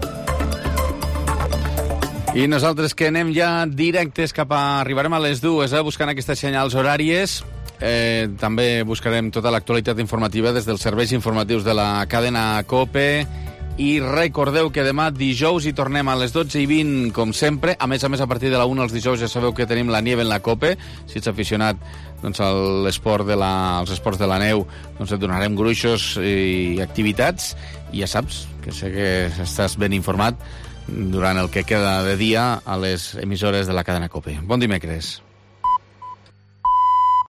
I nosaltres que anem ja directes cap a... Arribarem a les dues, eh, buscant aquestes senyals horàries. Eh, també buscarem tota l'actualitat informativa des dels serveis informatius de la cadena COPE. I recordeu que demà dijous hi tornem a les dotze i vint, com sempre. A més a més, a partir de la una els dijous ja sabeu que tenim la nieve en la COPE. Si ets aficionat doncs, a l'esport de la, als esports de la neu, doncs et donarem gruixos i activitats. I ja saps, que sé que estàs ben informat, durant el que queda de dia a les emissores de la cadena COPE. Bon dimecres.